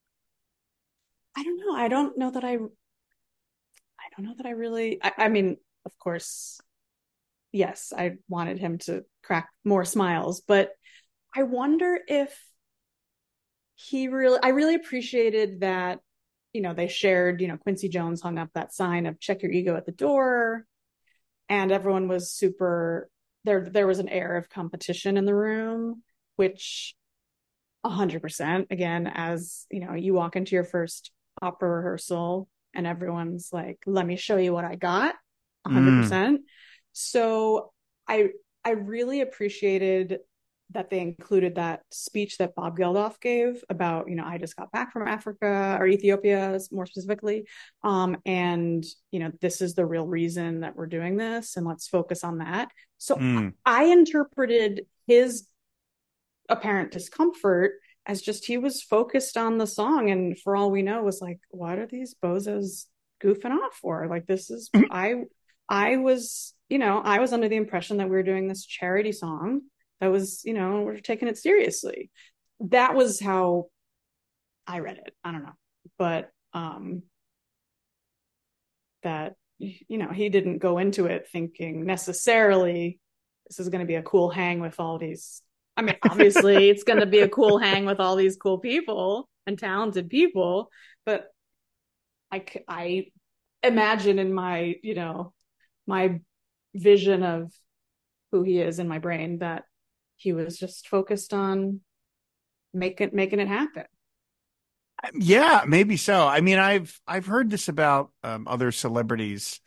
I don't know. I don't know that I I don't know that I really I, I mean, of course, yes, I wanted him to crack more smiles, but I wonder if he really I really appreciated that, you know, they shared, you know, Quincy Jones hung up that sign of check your ego at the door, and everyone was super there there was an air of competition in the room, which a hundred percent, again, as you know, you walk into your first opera rehearsal and everyone's like, let me show you what I got. A hundred Mm. percent. So I I really appreciated that they included that speech that Bob Geldof gave about, you know, I just got back from Africa or Ethiopia more specifically. Um, and, you know, this is the real reason that we're doing this, and let's focus on that. So Mm. I interpreted his apparent discomfort as just he was focused on the song, and for all we know was like, what are these bozos goofing off for? Like, this is I I was, you know, I was under the impression that we were doing this charity song that was, you know, we're taking it seriously. That was how I read it. I don't know. But um that, you know, he didn't go into it thinking necessarily this is going to be a cool hang with all these. I mean, obviously it's going to be a cool hang with all these cool people and talented people, but I, I imagine in my, you know, my vision of who he is in my brain that he was just focused on making, making it happen. Yeah, maybe so. I mean, I've I've heard this about um, other celebrities,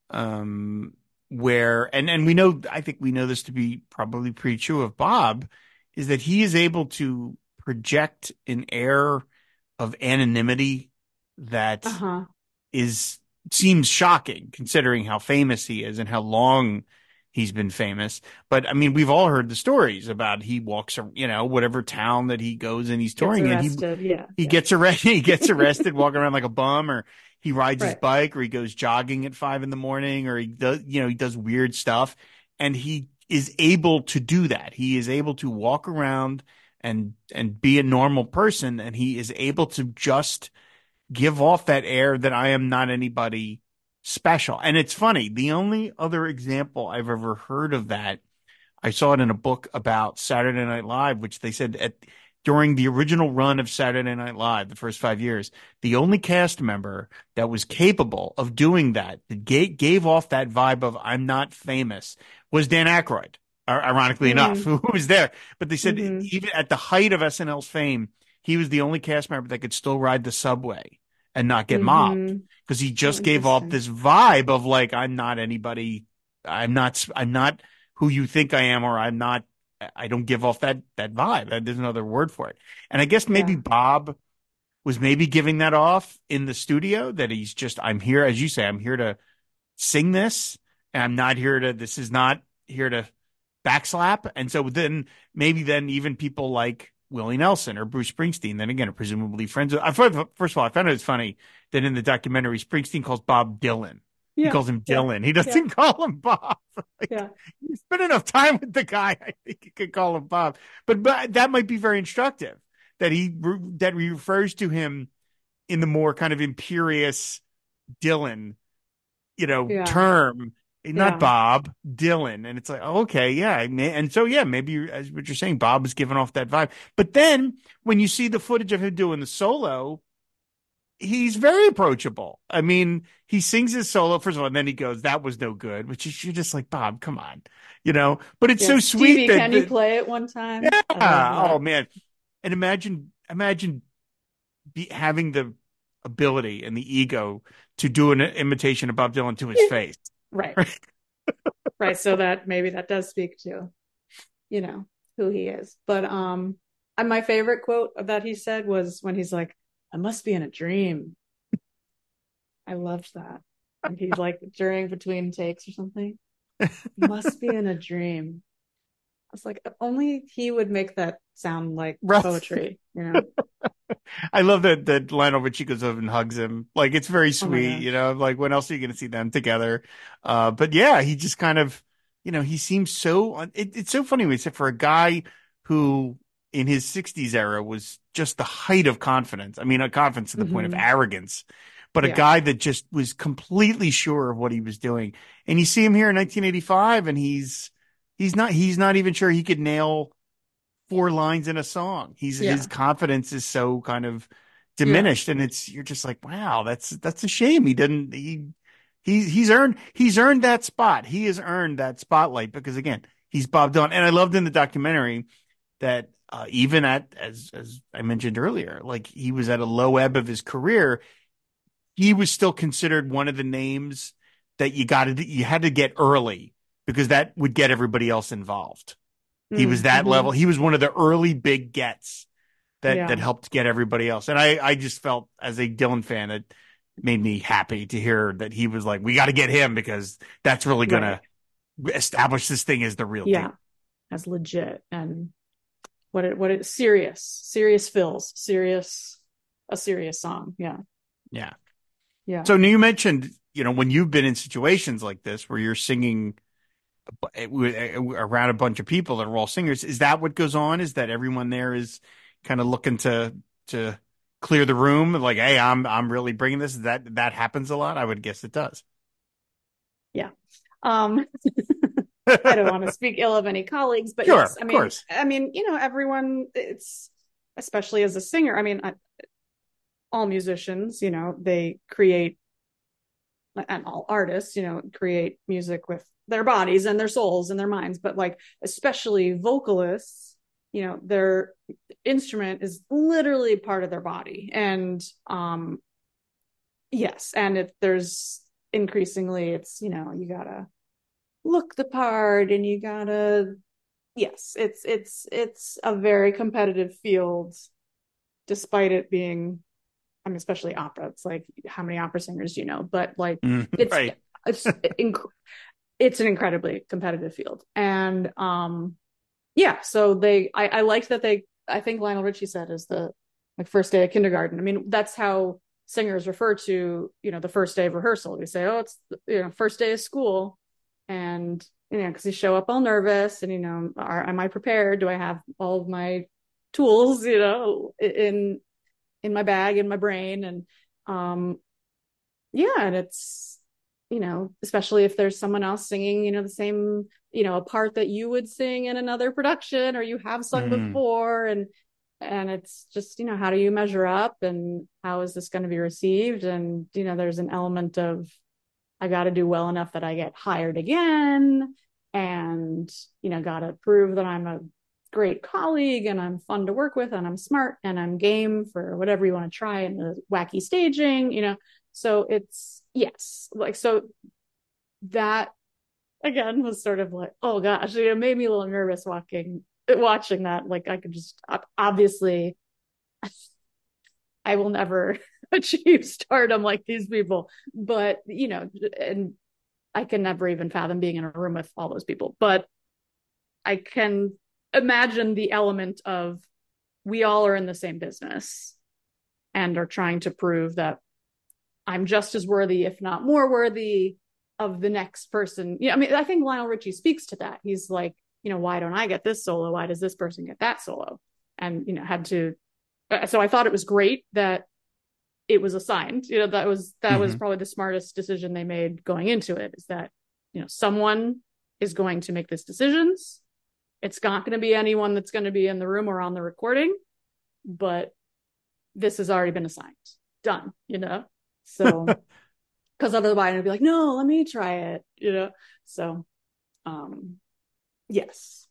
um, where and and we know, I think we know this to be probably pretty true of Bob, is that he is able to project an air of anonymity that Uh-huh. is seems shocking considering how famous he is and how long he's been famous. But I mean, we've all heard the stories about he walks, ar- you know, whatever town that he goes and he's Gets touring in, he arrested. Yeah. he yeah. gets arrested. He gets arrested walking around like a bum, or he rides his Right. bike, or he goes jogging at five in the morning, or he does, you know, he does weird stuff. And he is able to do that. He is able to walk around and and be a normal person, and he is able to just give off that air that I am not anybody special. And it's funny, the only other example I've ever heard of that, I saw it in a book about Saturday Night Live, which they said at during the original run of Saturday Night Live, the first five years, the only cast member that was capable of doing that, that gave, gave off that vibe of I'm not famous, was Dan Aykroyd, ironically Mm. enough, who was there. But they said Mhm. even at the height of S N L's fame, he was the only cast member that could still ride the subway and not get mobbed, Mhm. because he just Oh, gave off this interesting. vibe of like, I'm not anybody. I'm not, I'm not who you think I am, or I'm not, I don't give off that, that vibe. There's another word for it. And I guess maybe Yeah. Bob was maybe giving that off in the studio, that he's just, I'm here, as you say, I'm here to sing this, and I'm not here to, this is not here to backslap. And so then maybe then even people like Willie Nelson or Bruce Springsteen, then again, are presumably friends with, I thought, first of all, I found it funny that in the documentary, Springsteen calls Bob Dylan. He Yeah. calls him Yeah. Dylan. He doesn't call him Bob. Like, Yeah. you spend enough time with the guy, I think you could call him Bob. But, but that might be very instructive, that he that he refers to him in the more kind of imperious Dylan, you know, Yeah. term, not Yeah. Bob, Dylan. And it's like, okay, yeah. And so, yeah, maybe as what you're saying, Bob is giving off that vibe. But then when you see the footage of him doing the solo, he's very approachable. I mean, he sings his solo first of all, and then he goes, "That was no good," which is, you're just like, Bob, come on, you know. But it's Yeah. so sweet Stevie, that, can you that- play it one time? I love yeah. that. Oh man, and imagine, imagine be, having the ability and the ego to do an imitation of Bob Dylan to his face. Right. Right. So that maybe that does speak to, you know, who he is. But um, and my favorite quote that he said was when he's like, "I must be in a dream." I loved that. And he's like during between takes or something. Must be in a dream. I was like, only he would make that sound like Right. poetry, you know. I love that that Lionel Richie goes over and hugs him. Like, it's very Oh my sweet, gosh. you know. Like, when else are you going to see them together? Uh, but yeah, he just kind of, you know, he seems so. It, it's so funny, except for a guy who in his sixties era was just the height of confidence. I mean, a confidence to the point of Mhm. arrogance, but a Yeah. guy that just was completely sure of what he was doing. And you see him here in nineteen eighty-five, and he's he's not he's not even sure he could nail four lines in a song. He's Yeah. his confidence is so kind of diminished, and it's you're just like, wow, that's that's a shame. He didn't he he he's earned he's earned that spot. He has earned that spotlight because again, he's Bob Dylan. And I loved in the documentary that uh, even at as as I mentioned earlier, like he was at a low ebb of his career, he was still considered one of the names that you got to you had to get early because that would get everybody else involved. He was that Mhm. level. He was one of the early big gets that, Yeah. that helped get everybody else. And I, I just felt as a Dylan fan, it made me happy to hear that he was like, we got to get him because that's really going Right. to establish this thing as the real Yeah. thing. As legit and what it what it serious. Serious fills. Serious a serious song. Yeah. Yeah. Yeah. So you mentioned, you know, when you've been in situations like this where you're singing around a bunch of people that are all singers, is that what goes on? Is that everyone there is kind of looking to to clear the room? Like, hey, I'm I'm really bringing this. That that happens a lot. I would guess it does. Yeah. Um, I don't want to speak ill of any colleagues, but Sure, yes, I of mean, course. I mean, you know, everyone. It's especially as a singer. I mean, I, all musicians, you know, they create, and all artists, you know, create music with their bodies and their souls and their minds. But like, especially vocalists, you know, their instrument is literally part of their body. And um, yes, and if there's increasingly, it's, you know, you gotta look the part and you gotta, yes, it's it's it's a very competitive field, despite it being, I mean, especially opera. It's like, how many opera singers do you know? But like, Mm, it's right. it's inc- it's an incredibly competitive field, and um, yeah. So they, I, I liked that they. I think Lionel Richie said is the like first day of kindergarten. I mean, that's how singers refer to, you know, the first day of rehearsal. We say, oh, it's, you know, first day of school, and you know, because you show up all nervous, and you know, are am I prepared? Do I have all of my tools, you know, in in my bag, in my brain? And um yeah, and it's, you know, especially if there's someone else singing, you know, the same, you know, a part that you would sing in another production or you have sung Mm. before, and and it's just, you know, how do you measure up and how is this going to be received? And you know, there's an element of, I got to do well enough that I get hired again, and you know, got to prove that I'm a great colleague and I'm fun to work with and I'm smart and I'm game for whatever you want to try in the wacky staging, you know. So it's, yes, like, so that again was sort of like, oh gosh, it made me a little nervous walking watching that. Like, I could just, obviously I will never achieve stardom like these people, but you know, and I can never even fathom being in a room with all those people, but I can imagine the element of, we all are in the same business and are trying to prove that I'm just as worthy, if not more worthy, of the next person. Yeah, I mean, I think Lionel Richie speaks to that. He's like, you know, why don't I get this solo? Why does this person get that solo? And, you know, had to, so I thought it was great that it was assigned. You know, that was that Mm-hmm. was probably the smartest decision they made going into it, is that, you know, someone is going to make these decisions. It's not going to be anyone that's going to be in the room or on the recording, but this has already been assigned. Done, you know? So, because otherwise I'd be like, no, let me try it, you know? So, um, yes.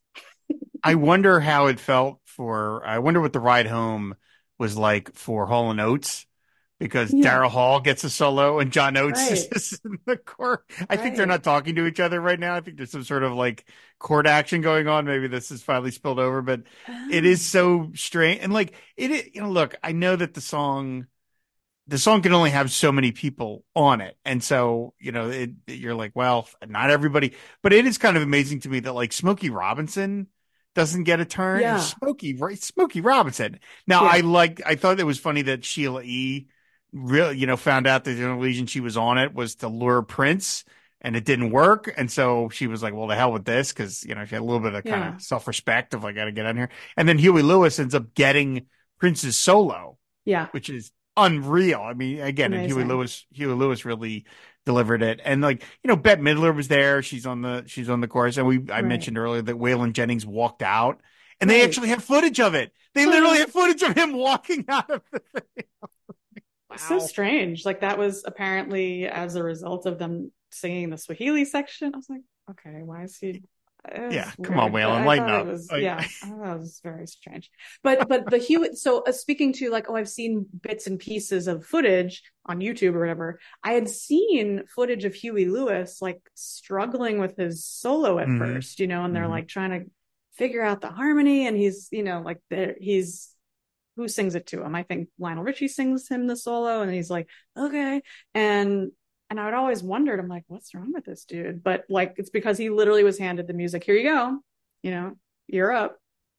I wonder how it felt for, I wonder what the ride home was like for Hall and Oates, because Yeah. Daryl Hall gets a solo and John Oates Right. is in the court. I think they're Right. not talking to each other right now. I think there's some sort of like court action going on. Maybe this is finally spilled over, but it is so strange. And like it, is- you know, look, I know that the song, the song can only have so many people on it. And so, you know, it, you're like, well, not everybody, but it is kind of amazing to me that like Smokey Robinson doesn't get a turn. Yeah. And Smokey, right? Smokey Robinson. Now, Yeah. I like, I thought it was funny that Sheila E. really, you know, found out that the only reason she was on it was to lure Prince, and it didn't work. And so she was like, well, the hell with this. Cause, you know, she had a little bit of kind Yeah. of self respect of like, I got to get on here. And then Huey Lewis ends up getting Prince's solo, Yeah. which is unreal. I mean, again, and Huey Amazing. Lewis, Huey Lewis really delivered it. And like, you know, Bette Midler was there. She's on the, she's on the chorus. And we, I Right. mentioned earlier that Waylon Jennings walked out, and they Right. actually have footage of it. They literally have footage of him walking out of the thing. Wow. So strange. Like that was apparently as a result of them singing the Swahili section. I was like, okay, why is he? Yeah, come on, weird. Waylon, I lighten thought up. It was, Like- yeah, I thought it was very strange. But but the Hewitt. So uh, speaking to like, oh, I've seen bits and pieces of footage on YouTube or whatever. I had seen footage of Huey Lewis like struggling with his solo at Mhm. first, you know, and they're Mhm. like trying to figure out the harmony, and he's, you know, like there he's who sings it to him? I think Lionel Richie sings him the solo, and he's like, okay. And and I would always wondered, I'm like, what's wrong with this dude? But like, it's because he literally was handed the music. Here you go. You know, you're up.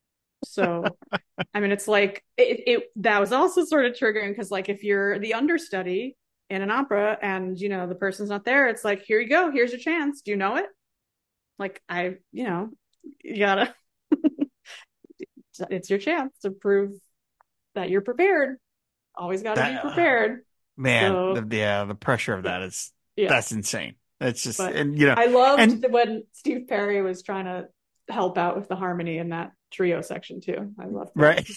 So, I mean, it's like, it, it that was also sort of triggering, because like, if you're the understudy in an opera and, you know, the person's not there, it's like, here you go. Here's your chance. Do you know it? Like, I, you know, you gotta, it's your chance to prove that you're prepared. Always got to That- be prepared. Man, So- the, yeah, the pressure of that is, Yeah. that's insane. That's just, But and you know, I loved and- the, when Steve Perry was trying to help out with the harmony in that trio section too. I loved that. Right.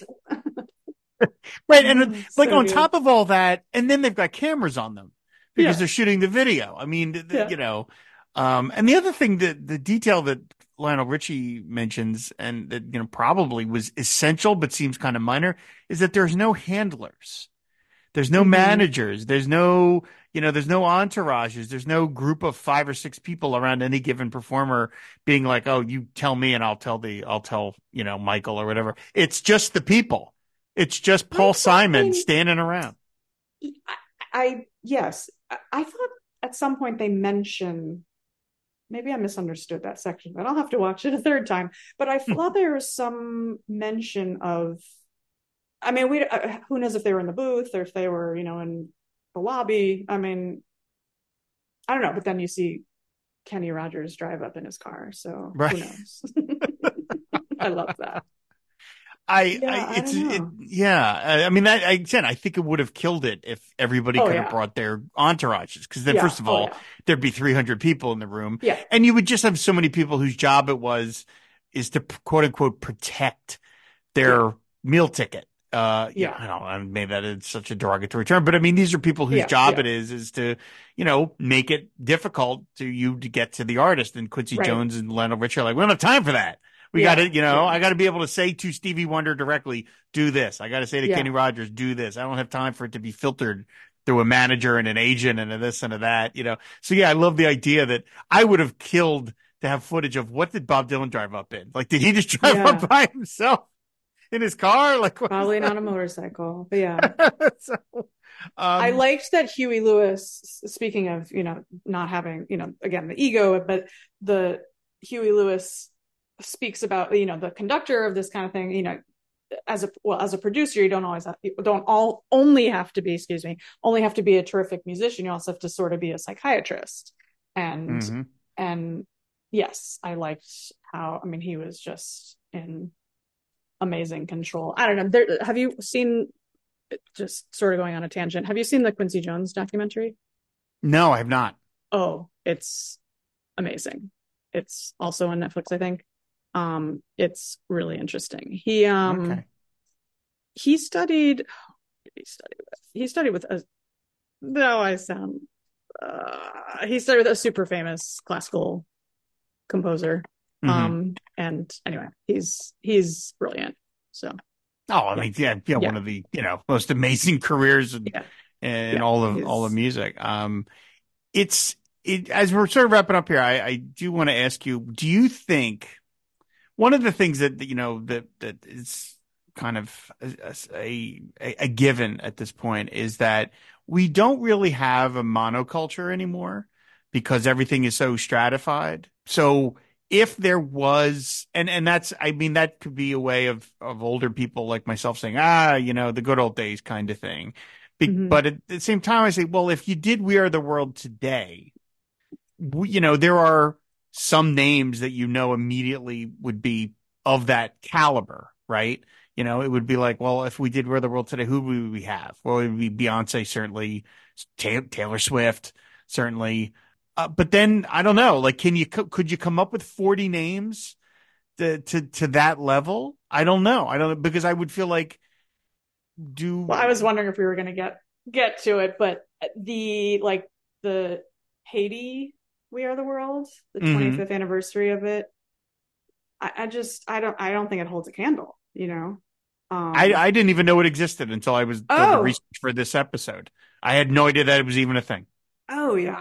right. And Oh, like so on good. top of all that, and then they've got cameras on them because Yeah. they're shooting the video. I mean, the, the- Yeah. you know, um, and the other thing that the detail that Lionel Richie mentions, and that, you know, probably was essential, but seems kind of minor, is that there's no handlers. There's no Mhm. managers. There's no, you know, there's no entourages. There's no group of five or six people around any given performer being like, oh, you tell me and I'll tell the, I'll tell, you know, Michael or whatever. It's just the people. It's just Paul I thought Simon they- standing around. I, I yes, I, I thought at some point they mentioned. Maybe I misunderstood that section, but I'll have to watch it a third time. But I thought there was some mention of. I mean, we uh, who knows if they were in the booth or if they were, you know, in the lobby. I mean, I don't know. But then you see Kenny Rogers drive up in his car, so Right. who knows? I love that. I, Yeah, I I it's, don't it, know. yeah. I, I mean, that, I, again, I think it would have killed it if everybody Oh, could yeah. have brought their entourages. Because then, Yeah. first of Oh, all, yeah. there'd be three hundred people in the room. Yeah. And you would just have so many people whose job it was is to quote unquote protect their Yeah. meal ticket. Uh, yeah, Yeah. I don't know. Maybe that is such a derogatory term, but I mean, these are people whose Yeah, job yeah. it is, is to, you know, make it difficult to you to get to the artist. And Quincy Right. Jones and Lionel Richie are like, we don't have time for that. We Yeah, got to, you know, yeah. I got to be able to say to Stevie Wonder directly, do this. I got to say to Yeah. Kenny Rogers, do this. I don't have time for it to be filtered through a manager and an agent and a this and a that, you know? So yeah, I love the idea that I would have killed to have footage of what did Bob Dylan drive up in? Like, did he just drive Yeah. up by himself in his car? Like, what Probably was not a motorcycle, but yeah. that? so, um, I liked that Huey Lewis, speaking of, you know, not having, you know, again, the ego, but the Huey Lewis speaks about, you know, the conductor of this kind of thing, you know, as a, well, as a producer, you don't always have, you don't all only have to be, excuse me, only have to be a terrific musician. You also have to sort of be a psychiatrist. And, mhm. and yes, I liked how, I mean, he was just in amazing control. I don't know. There, have you seen just sort of going on a tangent. Have you seen the Quincy Jones documentary? No, I have not. Oh, it's amazing. It's also on Netflix, I think. Um, it's really interesting. He um Okay. he studied who did he study with? He studied with a no, I sound uh he studied with a super famous classical composer. Mhm. Um and anyway, he's he's brilliant. So Oh, I yeah. mean, yeah, yeah, Yeah. one of the, you know, most amazing careers in, Yeah. in Yeah. all of He's all of music. Um, it's it as we're sort of wrapping up here, I, I do want to ask you, do you think one of the things that, you know, that that is kind of a, a a given at this point is that we don't really have a monoculture anymore because everything is so stratified. So if there was, and and that's, I mean, that could be a way of of older people like myself saying, ah, you know, the good old days kind of thing. Be, mhm. but at the same time, I say, well, if you did We Are the World today, we, you know, there are some names that you know immediately would be of that caliber, right? You know, it would be like, well, if we did We're the World today, who would we have? Well, it would be Beyonce, certainly, Ta- Taylor Swift, certainly. Uh, but then I don't know, like, can you could you come up with forty names to to to that level? I don't know. I don't know because I would feel like Well, I do was wondering if we were going to get get to it, but the like the Haiti We Are the World, the Mhm. twenty-fifth anniversary of it. I, I just I don't I don't think it holds a candle, you know. I Um I didn't even know it existed until I was did the oh, research for this episode. I had no idea that it was even a thing. oh yeah.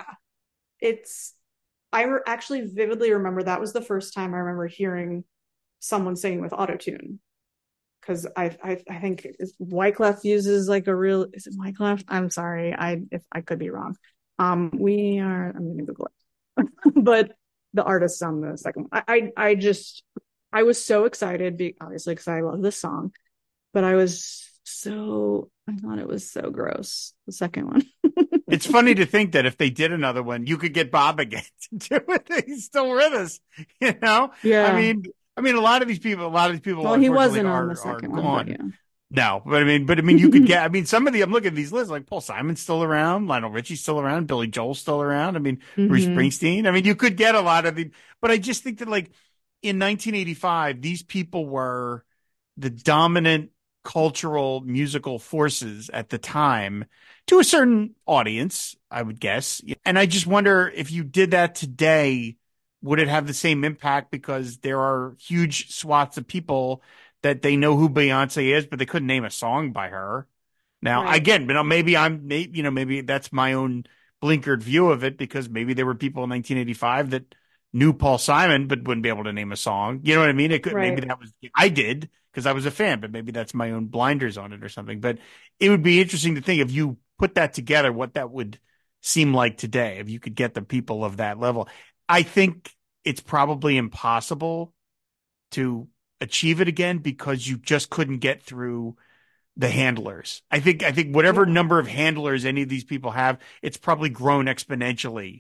It's I re- actually vividly remember that was the first time I remember hearing someone singing with autotune. Because I, I I think Wyclef uses like a real is it Wyclef? I'm sorry, I if I could be wrong. Um, we are I'm gonna Google it, but the artist on the second one, I I, I just I was so excited, be, obviously because I love this song, but I was so I thought it was so gross. The second one, It's funny to think that if they did another one, you could get Bob again to do it. He's still with us, you know. I yeah. mean, I mean, a lot of these people, a lot of these people, Well, he unfortunately, wasn't on the are are second one, but gone. yeah. No, but I mean, but I mean, you could get. I mean, some of the I'm looking at these lists, like Paul Simon's still around, Lionel Richie's still around, Billy Joel's still around. I mean, Bruce hmm Springsteen. I mean, you could get a lot of the. But I just think that, like, in nineteen eighty-five, these people were the dominant cultural musical forces at the time to a certain audience, I would guess. And I just wonder if you did that today, would it have the same impact? Because there are huge swaths of people that they know who Beyonce is, but they couldn't name a song by her. Now, Right. again, you know, maybe I'm, maybe, you know, maybe that's my own blinkered view of it because maybe there were people in nineteen eighty-five that knew Paul Simon but wouldn't be able to name a song. You know what I mean? It could maybe Right. that was I did because I was a fan, but maybe that's my own blinders on it or something. But it would be interesting to think if you put that together, what that would seem like today if you could get the people of that level. I think it's probably impossible to achieve it again because you just couldn't get through the handlers. I think I think whatever Yeah. number of handlers any of these people have, it's probably grown exponentially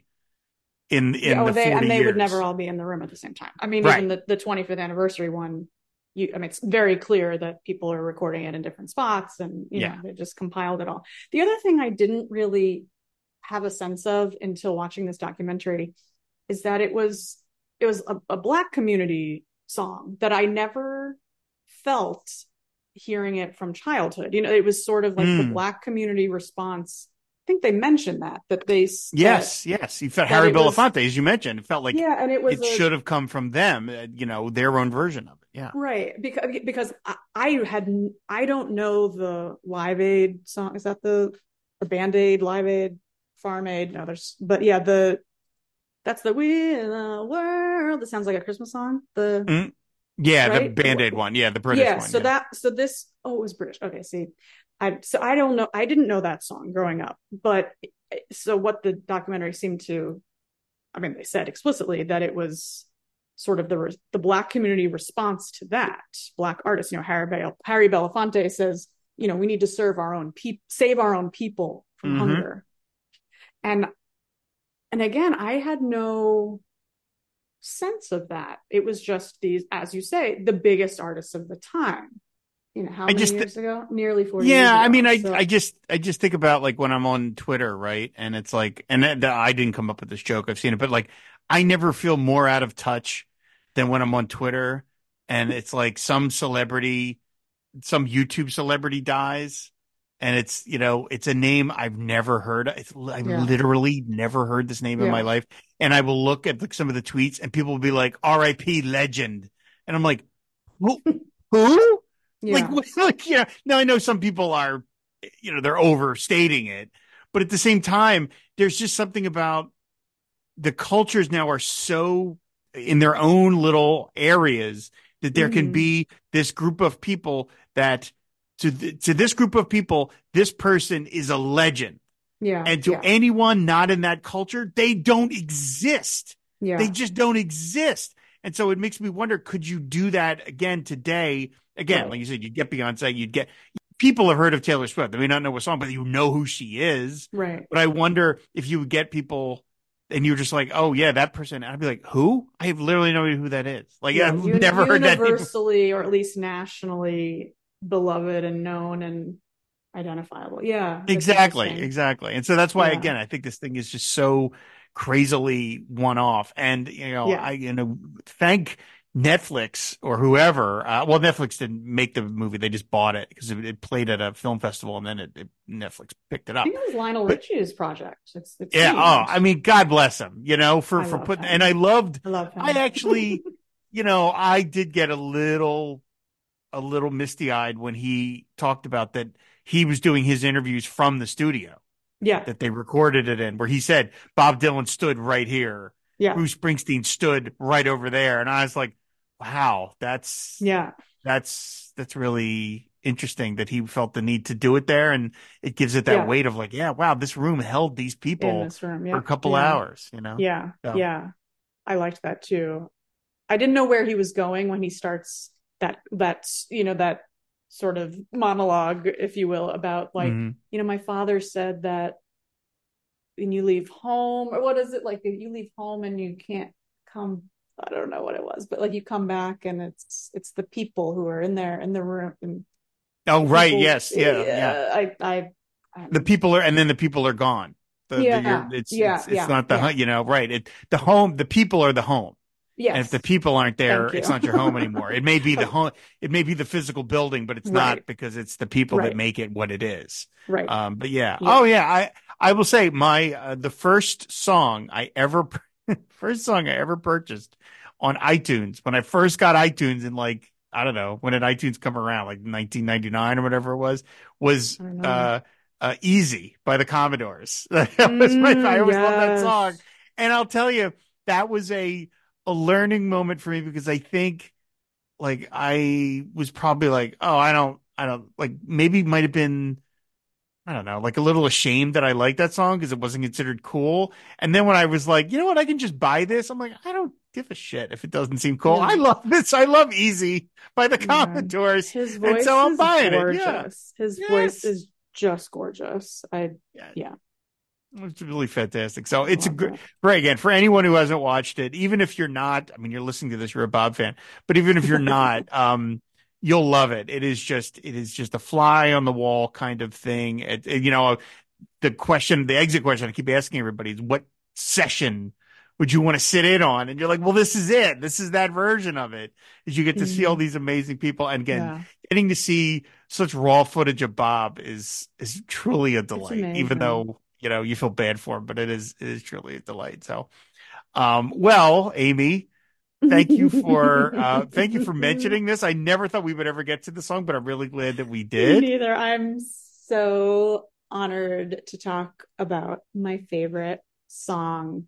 in Yeah, in oh, the they forty and they would years. never all be in the room at the same time. I mean, Right. even the, the twenty-fifth anniversary one, you I mean, it's very clear that people are recording it in different spots and you know, Yeah. they just compiled it all. The other thing I didn't really have a sense of until watching this documentary is that it was it was a, a Black community song that I never felt hearing it from childhood. You know, it was sort of like the Mm. Black community response. I think they mentioned that that they that Yes, yes. You felt that Harry it was Belafonte, as you mentioned. It felt like yeah, and it was it a should have come from them, uh, you know, their own version of it. Yeah. right because because I, I had I don't know the Live Aid song. Is that the the Band Aid, Live Aid, Farm Aid? No, there's but yeah, the that's the We in the World. That sounds like a Christmas song. The Mm. Yeah, the right, Band-Aid one. Yeah, the British yeah. one. So Yeah. that so this oh it was British. Okay, see, I so I don't know. I didn't know that song growing up, but so what the documentary seemed to, I mean, they said explicitly that it was sort of the the Black community response to that. Black artists, you know, Harry Bel- Harry Belafonte says, you know, we need to serve our own people, save our own people from hmm hunger. And and again, I had no sense of that. It was just these, as you say, the biggest artists of the time. you know, how I many just, years ago? Nearly forty years yeah, ago. I mean, I, So, I just, I just think about like when I'm on Twitter, right? And it's like, and that, that I didn't come up with this joke. I've seen it, but like, I never feel more out of touch than when I'm on Twitter and it's like some celebrity, some YouTube celebrity dies. And it's, you know, it's a name I've never heard. It's, I've yeah, literally never heard this name in my yeah, life. And I will look at like, some of the tweets and people will be like, R I P legend. And I'm like, who? Who? Like, yeah, what, like, yeah. Now I know some people are, you know, they're overstating it, but at the same time, there's just something about the cultures now are so in their own little areas that there can hmm be this group of people that to th- to this group of people, this person is a legend. yeah, And to yeah, anyone not in that culture, they don't exist. They yeah, just don't exist. And so it makes me wonder, could you do that again today? Again, right, like you said, you'd get Beyonce, you'd get people have heard of Taylor Swift. They may not know a song, but you know who she is. right. But I wonder if you would get people and you're just like, oh yeah, that person. I'd be like, who? I have literally no idea who that is. Like Yeah, I've un- never heard that name. universally or at least nationally beloved and known and identifiable. Yeah, that's Exactly, interesting. exactly. And so that's why, Yeah, again, I think this thing is just so crazily one off. And, you know, yeah, I, you know, thank Netflix or whoever. Uh, well, Netflix didn't make the movie. They just bought it because it, it played at a film festival and then it, it, Netflix picked it I up. think it was Lionel But Richie's project. It's it yeah, oh, seemed. I mean, God bless him, you know, for, I for love putting, him. and I loved, I love I him. actually, you know, I did get a little, a little misty eyed when he talked about that he was doing his interviews from the studio Yeah, that they recorded it in, where he said Bob Dylan stood right here, yeah, Bruce Springsteen stood right over there, and I was like, wow, that's yeah, that's that's really interesting that he felt the need to do it there, and it gives it that yeah. weight of like, yeah, wow, this room held these In people this room. for Yeah, a couple yeah, hours, you know. yeah, So yeah. I liked that too. I didn't know where he was going when he starts that that you know that sort of monologue, if you will, about like, mhm. you know, my father said that when you leave home, or what is it like? You leave home and you can't come. I don't know what it was, but like you come back and it's it's the people who are in there in the room and Oh, the right, people. yes, yeah, yeah. Yeah, I I, I The people are, and then the people are gone. The the you're, yeah, it's yeah, it's it's yeah, not the yeah. hu- you know, right? It the home, the people are the home. And if the Yes, people aren't there, thank it's you. not your home anymore. It may be the home, it may be the physical building, but it's Right, not because it's the people that right, make it what it is. right. Um, but yeah. Yeah. Oh yeah. I, I will say my, uh, the first song I ever, first song I ever purchased on iTunes when I first got iTunes in like, I don't know, when did iTunes come around? Like nineteen ninety-nine or whatever it was, was, I don't know. uh, uh, Easy by the Commodores. That was my, I Mm, always loved that song. yes. And I'll tell you, that was a, a learning moment for me because I think like I was probably like, oh, I don't, I don't like maybe it might have been, I don't know, like a little ashamed that I liked that song because it wasn't considered cool. And then when I was like, you know what, I can just buy this. I'm like, I don't give a shit if it doesn't seem cool. I His love this. I love Easy by the man, Commodores. his And voice so I'm is buying it. Yeah. gorgeous. His voice Yes. is just gorgeous. I Yeah. yeah, It's really fantastic. So I it's a love great, that. right again, for anyone who hasn't watched it, even if you're not, I mean, you're listening to this, you're a Bob fan, but even if you're not, um, you'll love it. It is just, it is just a fly on the wall kind of thing. It, it- you know, the question, the exit question I keep asking everybody is what session would you want to sit in on? And you're like, well, this is it. This is that version of it. Is you get to see all Mhm. these amazing people. And again, Yeah, getting to see such raw footage of Bob is, is truly a it's delight, even amazing. though, you know, you feel bad for him, but it is, it is truly a delight. So, um, well, Amy, thank you for, uh, thank you for Me mentioning this. I never thought we would ever get to the song, but I'm really glad that we did. neither. I'm so honored to talk about my favorite song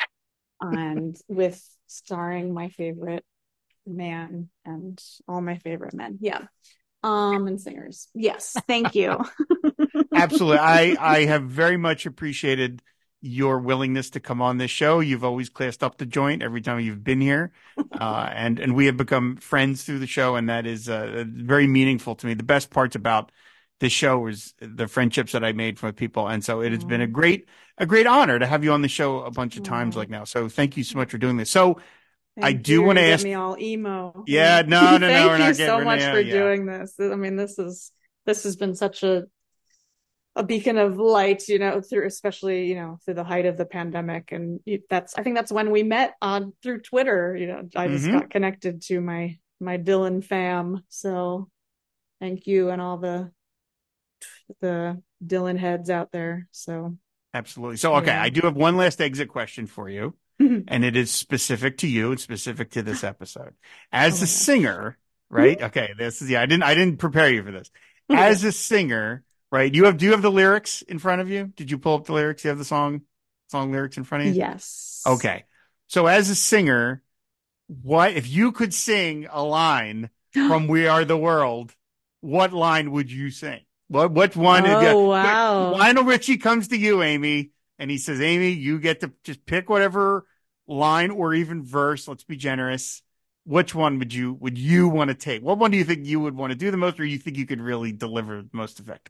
and with starring my favorite man and all my favorite men. Yeah. Um and singers. Yes. Thank you. Absolutely. I, I have very much appreciated your willingness to come on this show. You've always classed up the joint every time you've been here. Uh, and, and we have become friends through the show. And that is, uh, very meaningful to me. The best parts about this show was the friendships that I made with people. And so it has been a Aw, great, a great honor to have you on the show a bunch of times aw. like now. So thank you so much for doing this. So I do want to ask me all emo. Yeah, no, no, no. Thank we're you not so much Renee, for yeah. doing this. I mean, this is this has been such a a beacon of light, you know, through especially, you know, through the height of the pandemic. And that's I think that's when we met on through Twitter. You know, I just Mm-hmm. got connected to my my Dylan fam. So thank you and all the the Dylan heads out there. So Absolutely. So, okay, Yeah. I do have one last exit question for you, and it is specific to you and specific to this episode. As Oh a my gosh. singer, right? Okay, this is yeah. I didn't I didn't prepare you for this. As a singer, right? You have do you have the lyrics in front of you? Did you pull up the lyrics? You have the song song lyrics in front of you? Yes. Okay. So, as a singer, what if you could sing a line from "We Are the World"? What line would you sing? What what one? Oh, if you- wow. Lionel Richie comes to you, Amy, and he says, "Amy, you get to just pick whatever line or even verse. Let's be generous. Which one would you would you want to take? What one do you think you would want to do the most, or you think you could really deliver the most effective?"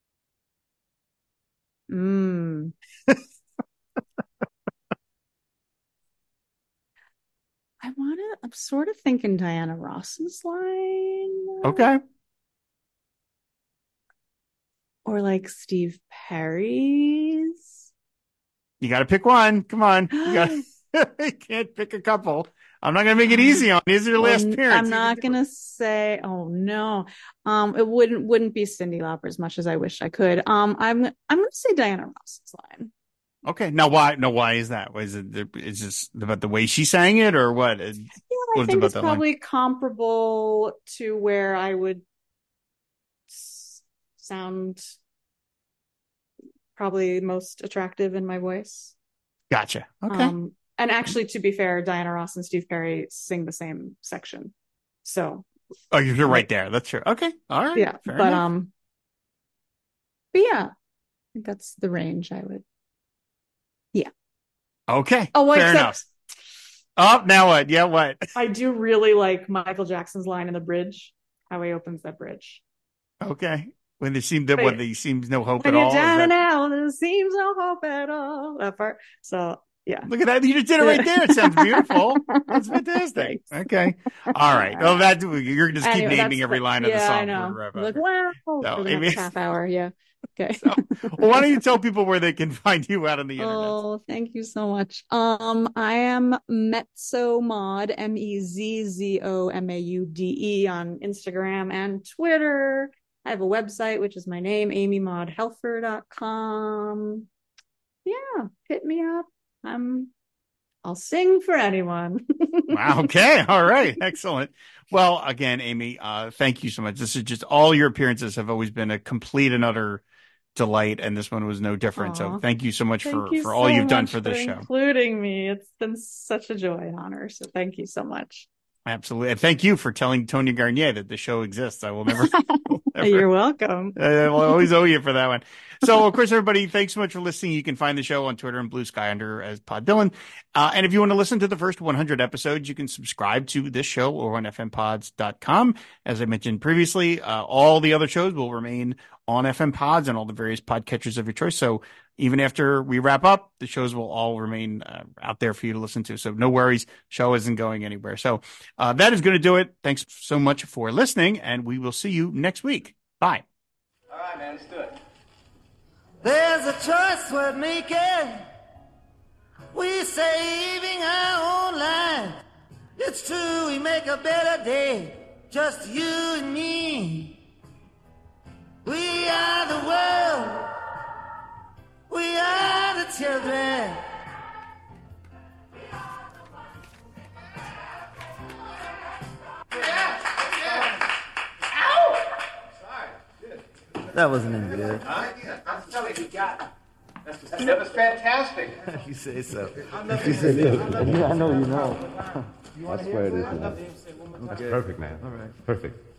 Mm. I want to, I'm sort of thinking Diana Ross's line. Okay. Or like Steve Perry's. You got to pick one. Come on. You, gotta, you can't pick a couple. I'm not going to make it easy on you. These are your last Well, appearance. I'm not going to say, oh no. Um, it wouldn't, wouldn't be Cyndi Lauper as much as I wish I could. Um, I'm, I'm going to say Diana Ross's line. Okay. Now, why? No, why is that? Is it? Is this about the way she sang it, or what? Yeah, I What's think about it's that line? probably comparable to where I would s- sound probably most attractive in my voice. Gotcha. Okay. Um, and actually, to be fair, Diana Ross and Steve Perry sing the same section. So, Oh, you're you're right there. That's true. Okay. All right. yeah, Fair but enough. um, but yeah, I think that's the range I would. Okay. Oh, well, fair except enough. Oh, now what? Yeah, what? I do really like Michael Jackson's line in the bridge. How he opens that bridge. Okay. When there seemed that Wait. when there seems no hope When at you're all. is down that- and out, there seems no hope at all. That part. So yeah. Look at that. You just did it right there. It sounds beautiful. That's fantastic. Thanks. Okay. All right. Well, that you're just keep Anyway, naming that's every the- line of the yeah, song. I know. for- for- Like, wow. So, for the Amy- next half hour. Yeah. Okay. So, well, why don't you tell people where they can find you out on the internet? Oh, thank you so much. Um, I am Mezzomaude, M E Z Z O M A U D E on Instagram and Twitter. I have a website, which is my name, amy maud helfer dot com. Yeah, hit me up. I'm, I'll sing for anyone. Wow. Okay. All right. Excellent. Well, again, Amy, uh, thank you so much. This is just all your appearances have always been a complete and utter delight, and this one was no different. So Aw. thank you so much Thank for, you for all so you've done much for this show. including me. It's been such a joy and honor. So thank you so much. Absolutely. And thank you for telling Tonya Garnier that the show exists. I will never, will never You're welcome. I will always owe you for that one. So, of course, everybody, thanks so much for listening. You can find the show on Twitter and Blue Sky under as Pod Dylan. Uh, and if you want to listen to the first one hundred episodes, you can subscribe to this show or on f m pods dot com. As I mentioned previously, uh, all the other shows will remain on F M Pods and all the various podcatchers of your choice. So even after we wrap up, the shows will all remain uh, out there for you to listen to. So no worries. Show isn't going anywhere. So uh, that is going to do it. Thanks so much for listening, and we will see you next week. Bye. All right, man, let's do it. There's a choice we're making. We saving our own life. It's true, we make a better day. Just you and me. We are the world. We are the children. That wasn't any good. I'm telling you, you got it. That was fantastic. You say so. You say so. I know you know. That's where it is. Man. That's perfect, man. All right. Perfect.